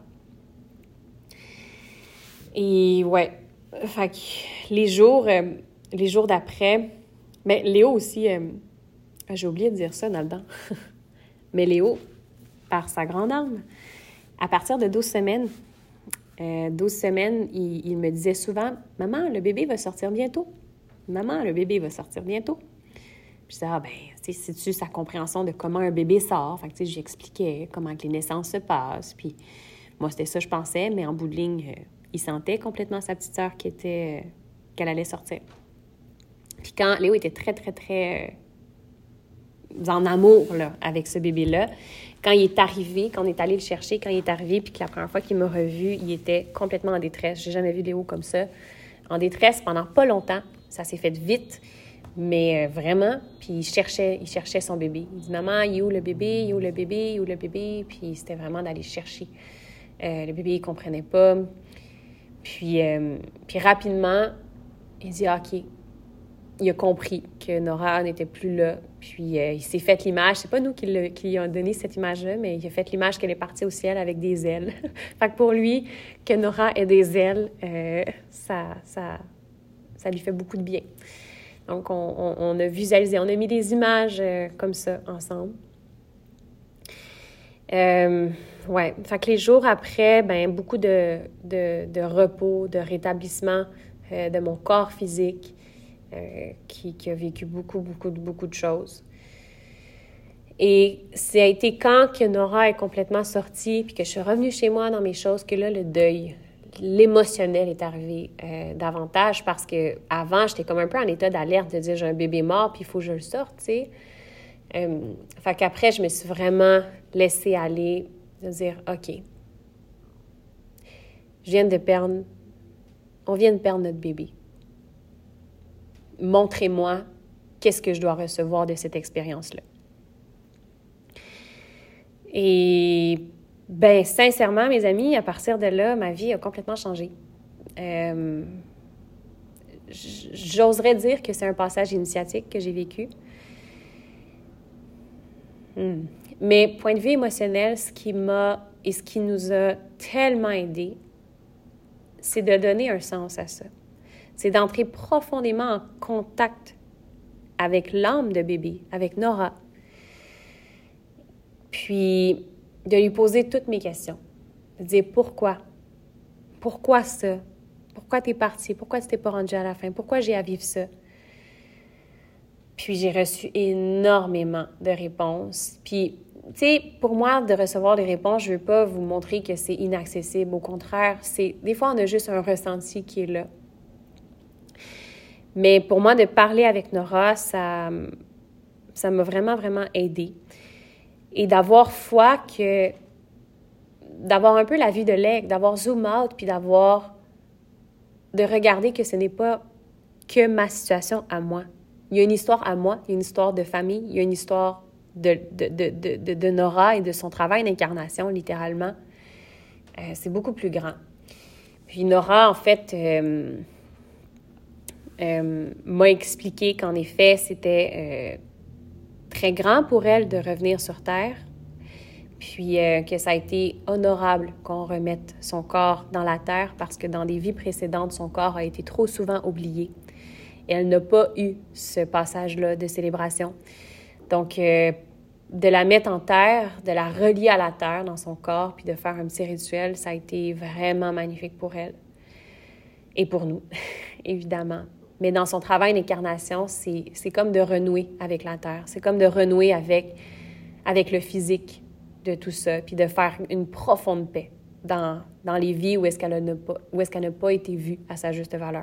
Et ouais, fait que les jours d'après, mais Léo aussi, j'ai oublié de dire ça dans le temps, mais Léo, par sa grande âme, à partir de 12 semaines, il me disait souvent « Maman, le bébé va sortir bientôt. Maman, le bébé va sortir bientôt. » Puis je disais « Ah ben, c'est-tu sa compréhension de comment un bébé sort? » Fait que j'expliquais comment que les naissances se passent. Puis moi, c'était ça que je pensais, mais en bout de ligne, il sentait complètement sa petite sœur qu'elle allait sortir. Puis quand Léo était très, très, très en amour là, avec ce bébé-là, quand il est arrivé, quand on est allé le chercher, quand il est arrivé, puis que la première fois qu'il m'a revu, il était complètement en détresse. J'ai jamais vu Léo comme ça. En détresse pendant pas longtemps. Ça s'est fait vite, mais vraiment. Puis il cherchait son bébé. Il dit « Maman, il est où le bébé? Il est où le bébé? Il est où le bébé? » Puis c'était vraiment d'aller chercher. Le bébé, il comprenait pas. Puis rapidement, il dit « OK. » Il a compris que Nora n'était plus là. Puis il s'est fait l'image. C'est pas nous qui lui avons donné cette image-là, mais il a fait l'image qu'elle est partie au ciel avec des ailes. Fait que pour lui, que Nora ait des ailes, ça lui fait beaucoup de bien. Donc, on a visualisé, on a mis des images comme ça ensemble. Ouais. Fait que les jours après, ben beaucoup de repos, de rétablissement de mon corps physique. Qui a vécu beaucoup de choses. Et ça a été quand que Nora est complètement sortie, puis que je suis revenue chez moi dans mes choses, que là, le deuil, l'émotionnel est arrivé davantage, parce que avant j'étais comme un peu en état d'alerte de dire j'ai un bébé mort, puis il faut que je le sorte, tu sais. Fait qu'après, je me suis vraiment laissée aller, de dire OK, on vient de perdre notre bébé. Montrez-moi qu'est-ce que je dois recevoir de cette expérience-là. Et, ben sincèrement, mes amis, à partir de là, ma vie a complètement changé. J'oserais dire que c'est un passage initiatique que j'ai vécu. Mais point de vue émotionnel, ce qui nous a tellement aidés, c'est de donner un sens à ça. C'est d'entrer profondément en contact avec l'âme de bébé, avec Nora. Puis, de lui poser toutes mes questions. De dire pourquoi? Pourquoi ça? Pourquoi t'es partie? Pourquoi tu t'es pas rendue à la fin? Pourquoi j'ai à vivre ça? Puis, j'ai reçu énormément de réponses. Puis, tu sais, pour moi, de recevoir des réponses, je veux pas vous montrer que c'est inaccessible. Au contraire, des fois, on a juste un ressenti qui est là. Mais pour moi, de parler avec Nora, ça m'a vraiment, vraiment aidée. Et d'avoir foi d'avoir un peu la vue de l'aigle, d'avoir zoom out, puis de regarder que ce n'est pas que ma situation à moi. Il y a une histoire à moi, il y a une histoire de famille, il y a une histoire de Nora et de son travail d'incarnation, littéralement. C'est beaucoup plus grand. Puis Nora, en fait... m'a expliqué qu'en effet, c'était très grand pour elle de revenir sur Terre, puis que ça a été honorable qu'on remette son corps dans la Terre parce que dans des vies précédentes, son corps a été trop souvent oublié. Et elle n'a pas eu ce passage-là de célébration. Donc, de la mettre en terre, de la relier à la terre dans son corps, puis de faire un petit rituel, ça a été vraiment magnifique pour elle. Et pour nous, évidemment. Mais dans son travail d'incarnation, c'est comme de renouer avec la terre. C'est comme de renouer avec le physique de tout ça, puis de faire une profonde paix dans les vies où est-ce qu'elle n'a pas été vue à sa juste valeur.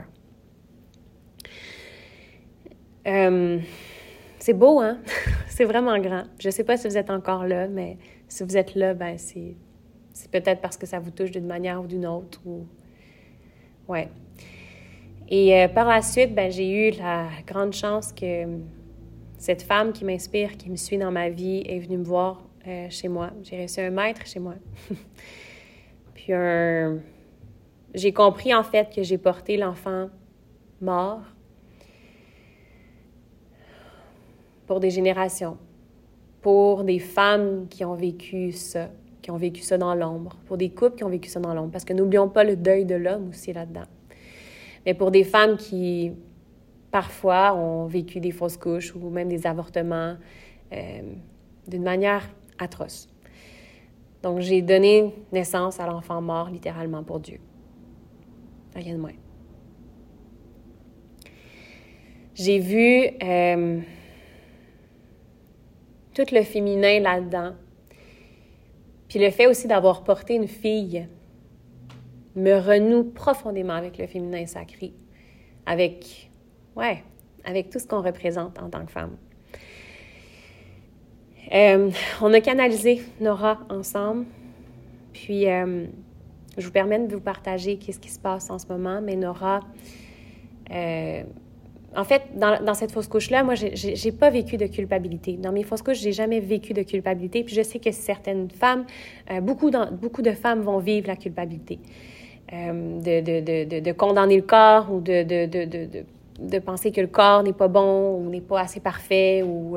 C'est beau, hein? C'est vraiment grand. Je ne sais pas si vous êtes encore là, mais si vous êtes là, ben c'est peut-être parce que ça vous touche d'une manière ou d'une autre. Ouais. Et par la suite, j'ai eu la grande chance que cette femme qui m'inspire, qui me suit dans ma vie, est venue me voir chez moi. J'ai reçu un maître chez moi. Puis j'ai compris en fait que j'ai porté l'enfant mort pour des générations, pour des femmes qui ont vécu ça dans l'ombre, pour des couples qui ont vécu ça dans l'ombre, parce que n'oublions pas le deuil de l'homme aussi là-dedans. Mais pour des femmes qui, parfois, ont vécu des fausses couches ou même des avortements d'une manière atroce. Donc, j'ai donné naissance à l'enfant mort, littéralement, pour Dieu. Rien de moins. J'ai vu tout le féminin là-dedans. Puis le fait aussi d'avoir porté une fille me renoue profondément avec le féminin sacré, avec tout ce qu'on représente en tant que femme. On a canalisé Nora ensemble, puis je vous permets de vous partager qu'est-ce qui se passe en ce moment, mais Nora, en fait, dans cette fausse couche-là, moi, j'ai pas vécu de culpabilité. Dans mes fausses couches, j'ai jamais vécu de culpabilité, puis je sais que certaines femmes, beaucoup de femmes vont vivre la culpabilité. De condamner le corps ou de penser que le corps n'est pas bon ou n'est pas assez parfait ou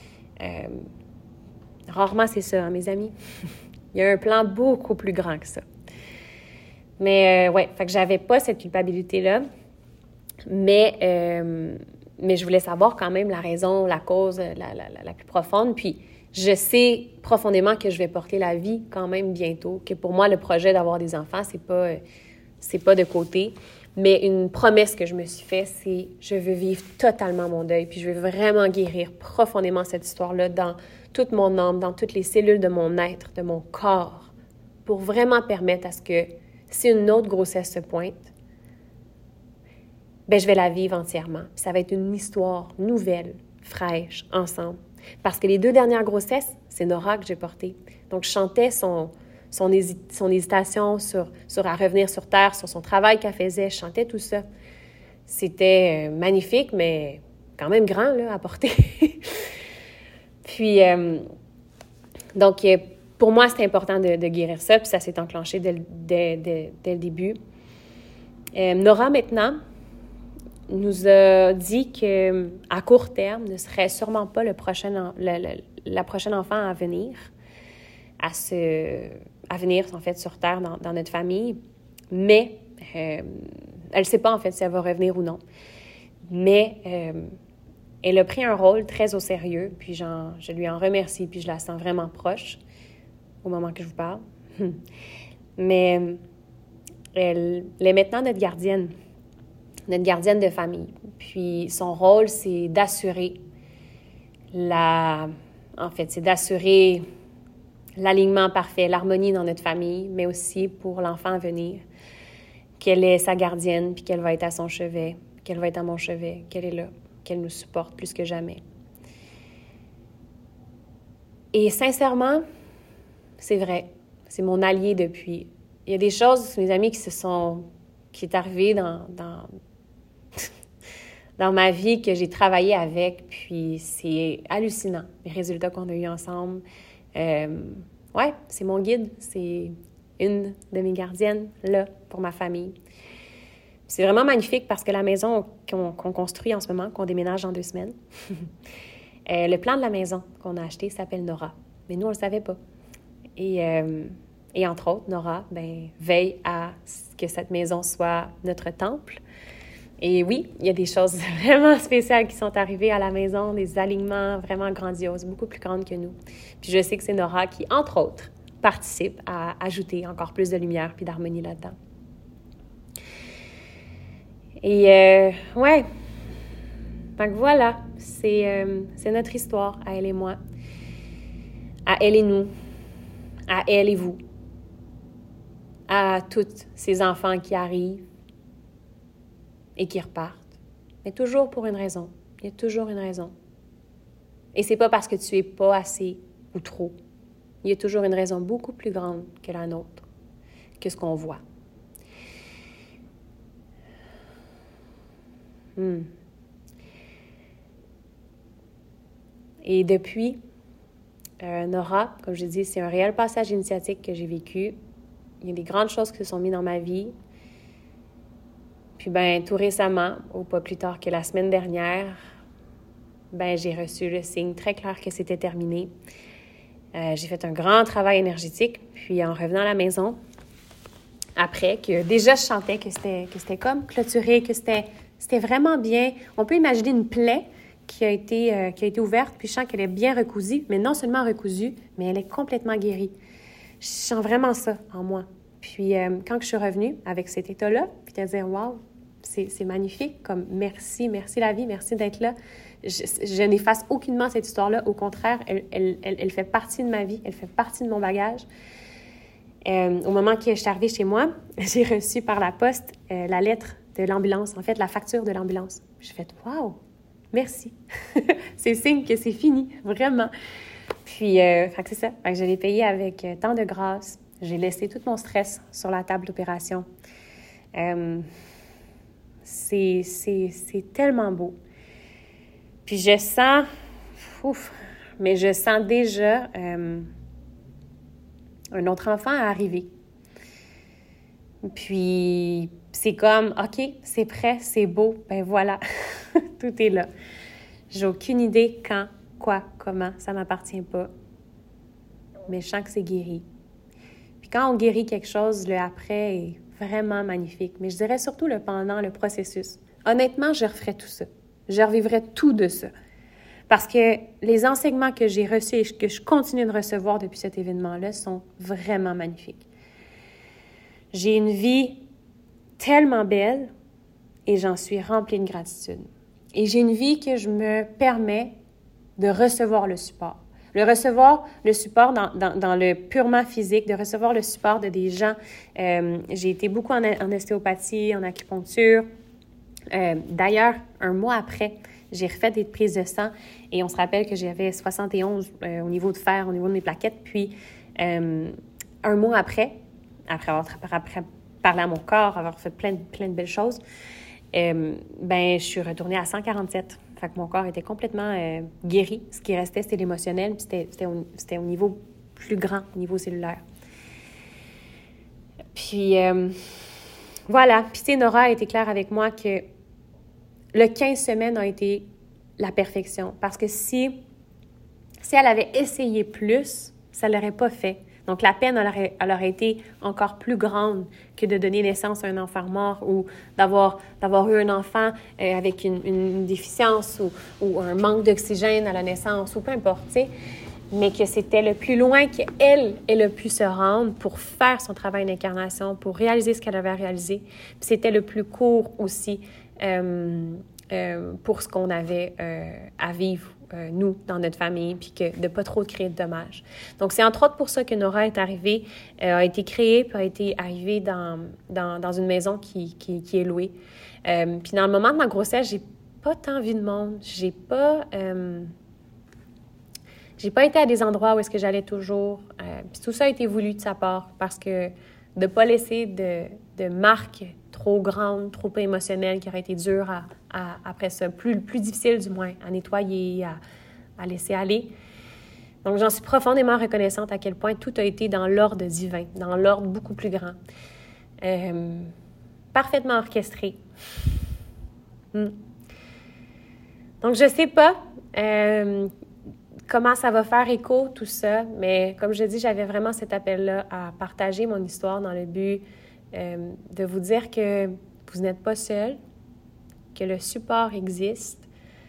rarement c'est ça, hein, mes amis. Il y a un plan beaucoup plus grand que ça. Mais fait que j'avais pas cette culpabilité-là, mais je voulais savoir quand même la raison, la cause la plus profonde. Puis je sais profondément que je vais porter la vie quand même bientôt, que pour moi, le projet d'avoir des enfants, c'est pas de côté. Mais une promesse que je me suis faite, c'est je veux vivre totalement mon deuil, puis je veux vraiment guérir profondément cette histoire-là dans toute mon âme, dans toutes les cellules de mon être, de mon corps, pour vraiment permettre à ce que si une autre grossesse se pointe, je vais la vivre entièrement. Puis ça va être une histoire nouvelle, fraîche, ensemble. Parce que les 2 dernières grossesses, c'est Nora que j'ai portée. Donc, je chantais son hésitation sur à revenir sur Terre, sur son travail qu'elle faisait. Je chantais tout ça. C'était magnifique, mais quand même grand là, à porter. Puis, donc, pour moi, c'était important de guérir ça. Puis ça s'est enclenché dès le début. Nora, maintenant, nous a dit qu'à court terme, ne serait sûrement pas la prochaine enfant à venir, à venir en fait sur Terre dans notre famille, mais elle ne sait pas en fait si elle va revenir ou non. Mais elle a pris un rôle très au sérieux, puis je lui en remercie, puis je la sens vraiment proche au moment que je vous parle. Mais elle est maintenant notre gardienne de famille. Puis son rôle, c'est d'assurer l'alignement parfait, l'harmonie dans notre famille, mais aussi pour l'enfant à venir, qu'elle est sa gardienne, puis qu'elle va être à son chevet, qu'elle va être à mon chevet, qu'elle est là, qu'elle nous supporte plus que jamais. Et sincèrement, c'est vrai, c'est mon allié depuis. Il y a des choses, mes amis, qui est arrivé dans ma vie que j'ai travaillé avec, puis c'est hallucinant, les résultats qu'on a eus ensemble. C'est mon guide, c'est une de mes gardiennes, là, pour ma famille. C'est vraiment magnifique parce que la maison qu'on construit en ce moment, qu'on déménage dans 2 semaines, le plan de la maison qu'on a acheté s'appelle Nora. Mais nous, on ne le savait pas. Et entre autres, Nora, veille à ce que cette maison soit notre temple. Et oui, il y a des choses vraiment spéciales qui sont arrivées à la maison, des alignements vraiment grandioses, beaucoup plus grandes que nous. Puis je sais que c'est Nora qui, entre autres, participe à ajouter encore plus de lumière puis d'harmonie là-dedans. Et donc voilà, c'est notre histoire, à elle et moi, à elle et nous, à elle et vous, à tous ces enfants qui arrivent et qui repartent. Mais toujours pour une raison. Il y a toujours une raison. Et c'est pas parce que tu es pas assez ou trop. Il y a toujours une raison beaucoup plus grande que la nôtre, que ce qu'on voit. Et depuis, Nora, comme je dis, c'est un réel passage initiatique que j'ai vécu. Il y a des grandes choses qui se sont mises dans ma vie. Puis tout récemment, ou pas plus tard que la semaine dernière, j'ai reçu le signe très clair que c'était terminé. J'ai fait un grand travail énergétique, puis en revenant à la maison, après, que déjà je sentais que c'était comme clôturé, que c'était vraiment bien. On peut imaginer une plaie qui a été ouverte, puis je sens qu'elle est bien recousue, mais non seulement recousue, mais elle est complètement guérie. Je sens vraiment ça en moi. Puis quand je suis revenue avec cet état-là, puis de dire « Wow, c'est magnifique, comme merci la vie, merci d'être là », je n'efface aucunement cette histoire-là. Au contraire, elle fait partie de ma vie, elle fait partie de mon bagage. Au moment que je suis arrivée chez moi, j'ai reçu par la poste la lettre de l'ambulance, en fait, la facture de l'ambulance. J'ai fait « Wow, merci! » C'est signe que c'est fini, vraiment. Puis, c'est ça. Fait que je l'ai payé avec tant de grâce. J'ai laissé tout mon stress sur la table d'opération. C'est tellement beau. Puis je sens, je sens déjà un autre enfant arriver. Puis c'est comme, OK, c'est prêt, c'est beau, voilà, tout est là. J'ai aucune idée quand, quoi, comment, ça ne m'appartient pas. Mais je sens que c'est guéri. Puis quand on guérit quelque chose, le après est vraiment magnifique. Mais je dirais surtout le pendant, le processus. Honnêtement, je referais tout ça. Je revivrais tout de ça. Parce que les enseignements que j'ai reçus et que je continue de recevoir depuis cet événement-là sont vraiment magnifiques. J'ai une vie tellement belle et j'en suis remplie de gratitude. Et j'ai une vie que je me permets de recevoir le support. De recevoir le support dans le purement physique, de recevoir le support de des gens. J'ai été beaucoup en ostéopathie, en acupuncture. D'ailleurs, un mois après, j'ai refait des prises de sang et on se rappelle que j'avais 71 au niveau de fer, au niveau de mes plaquettes. Puis, un mois après avoir parlé à mon corps, avoir fait plein de belles choses, je suis retournée à 147. Fait que mon corps était complètement guéri. Ce qui restait, c'était l'émotionnel, puis c'était au niveau plus grand, au niveau cellulaire. Puis, voilà. Puis, tu sais, Nora a été claire avec moi que le 15 semaines a été la perfection. Parce que si elle avait essayé plus, ça ne l'aurait pas fait. Donc, la peine, elle aurait été encore plus grande que de donner naissance à un enfant mort ou d'avoir eu un enfant avec une déficience ou un manque d'oxygène à la naissance ou peu importe, tu sais. Mais que c'était le plus loin qu'elle a pu se rendre pour faire son travail d'incarnation, pour réaliser ce qu'elle avait à réaliser. Puis c'était le plus court aussi pour ce qu'on avait à vivre, nous, dans notre famille, puis de ne pas trop créer de dommages. Donc, c'est entre autres pour ça que Nora est arrivée, a été créée, puis a été arrivée dans une maison qui est louée. Puis dans le moment de ma grossesse, j'ai pas tant vu de monde. J'ai pas été à des endroits où est-ce que j'allais toujours. Puis tout ça a été voulu de sa part parce que de ne pas laisser de marques trop grandes, trop émotionnelles qui auraient été dures après ça, plus difficile du moins, à nettoyer, à laisser aller. Donc, j'en suis profondément reconnaissante à quel point tout a été dans l'ordre divin, dans l'ordre beaucoup plus grand. Parfaitement orchestré. Donc, je ne sais pas comment ça va faire écho, tout ça, mais comme je dis, j'avais vraiment cet appel-là à partager mon histoire dans le but de vous dire que vous n'êtes pas seul, que le support existe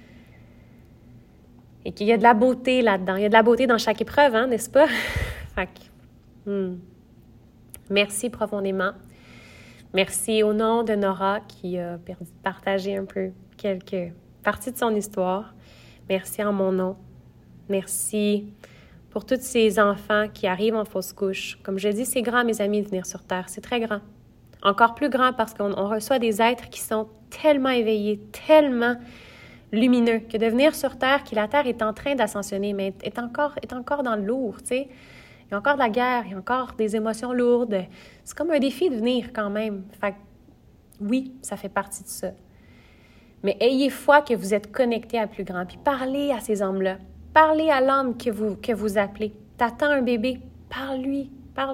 et qu'il y a de la beauté là-dedans. Il y a de la beauté dans chaque épreuve, hein, n'est-ce pas? Fait que, merci profondément. Merci au nom de Nora qui a partagé un peu quelques parties de son histoire. Merci en mon nom. Merci pour tous ces enfants qui arrivent en fausse couche. Comme je dis, c'est grand, mes amis, de venir sur Terre. C'est très grand. Encore plus grand parce qu'on reçoit des êtres qui sont tellement éveillés, tellement lumineux, que de venir sur Terre, que la Terre est en train d'ascensionner, mais est encore dans le lourd, tu sais. Il y a encore de la guerre, il y a encore des émotions lourdes. C'est comme un défi de venir quand même. Fait que, oui, ça fait partie de ça. Mais ayez foi que vous êtes connectés à plus grand. Puis parlez à ces âmes-là. Parlez à l'âme que vous appelez. T'attends un bébé, parle-lui.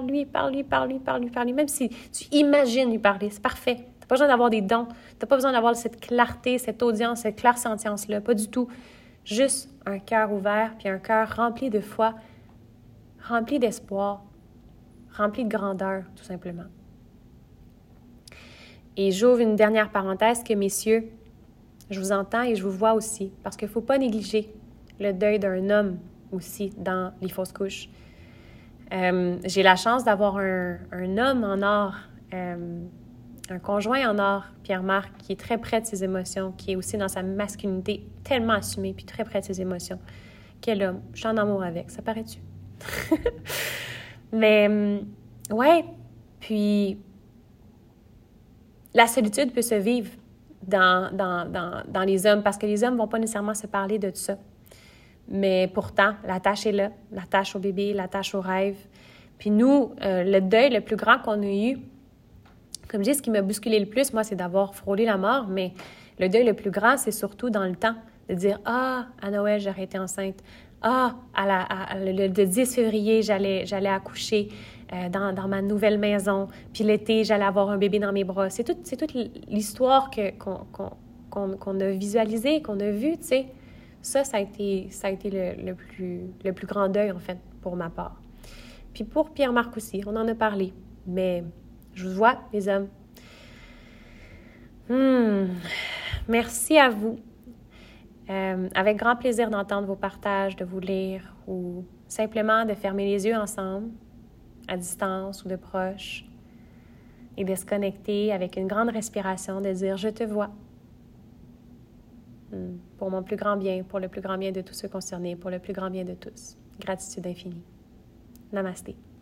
Même si tu imagines lui parler, c'est parfait. T'as pas besoin d'avoir des dons. T'as pas besoin d'avoir cette clarté, cette audience, cette clairsentience-là. Pas du tout. Juste un cœur ouvert, puis un cœur rempli de foi, rempli d'espoir, rempli de grandeur, tout simplement. Et j'ouvre une dernière parenthèse que, messieurs, je vous entends et je vous vois aussi, parce qu'il ne faut pas négliger le deuil d'un homme aussi dans les fausses couches. J'ai la chance d'avoir un homme en or, un conjoint en or, Pierre-Marc, qui est très près de ses émotions, qui est aussi dans sa masculinité tellement assumée, puis très près de ses émotions. Quel homme! Je suis en amour avec, ça paraît-tu? Mais, ouais, puis la solitude peut se vivre dans les hommes, parce que les hommes ne vont pas nécessairement se parler de tout ça. Mais pourtant, la tâche est là, la tâche au bébé, la tâche au rêve. Puis nous, le deuil le plus grand qu'on a eu, comme je dis, ce qui m'a bousculé le plus, moi, c'est d'avoir frôlé la mort, mais le deuil le plus grand, c'est surtout dans le temps, de dire « Ah, à Noël, j'aurais été enceinte. Ah, le 10 février, j'allais accoucher dans ma nouvelle maison. Puis l'été, j'allais avoir un bébé dans mes bras. » C'est toute l'histoire qu'on a visualisée, qu'on a vue, tu sais. Ça a été le plus grand deuil, en fait, pour ma part. Puis pour Pierre-Marc aussi, on en a parlé. Mais je vous vois, les hommes. Merci à vous. Avec grand plaisir d'entendre vos partages, de vous lire ou simplement de fermer les yeux ensemble, à distance ou de proche, et de se connecter avec une grande respiration, de dire « Je te vois ». Pour mon plus grand bien, pour le plus grand bien de tous ceux concernés, pour le plus grand bien de tous. Gratitude infinie. Namasté.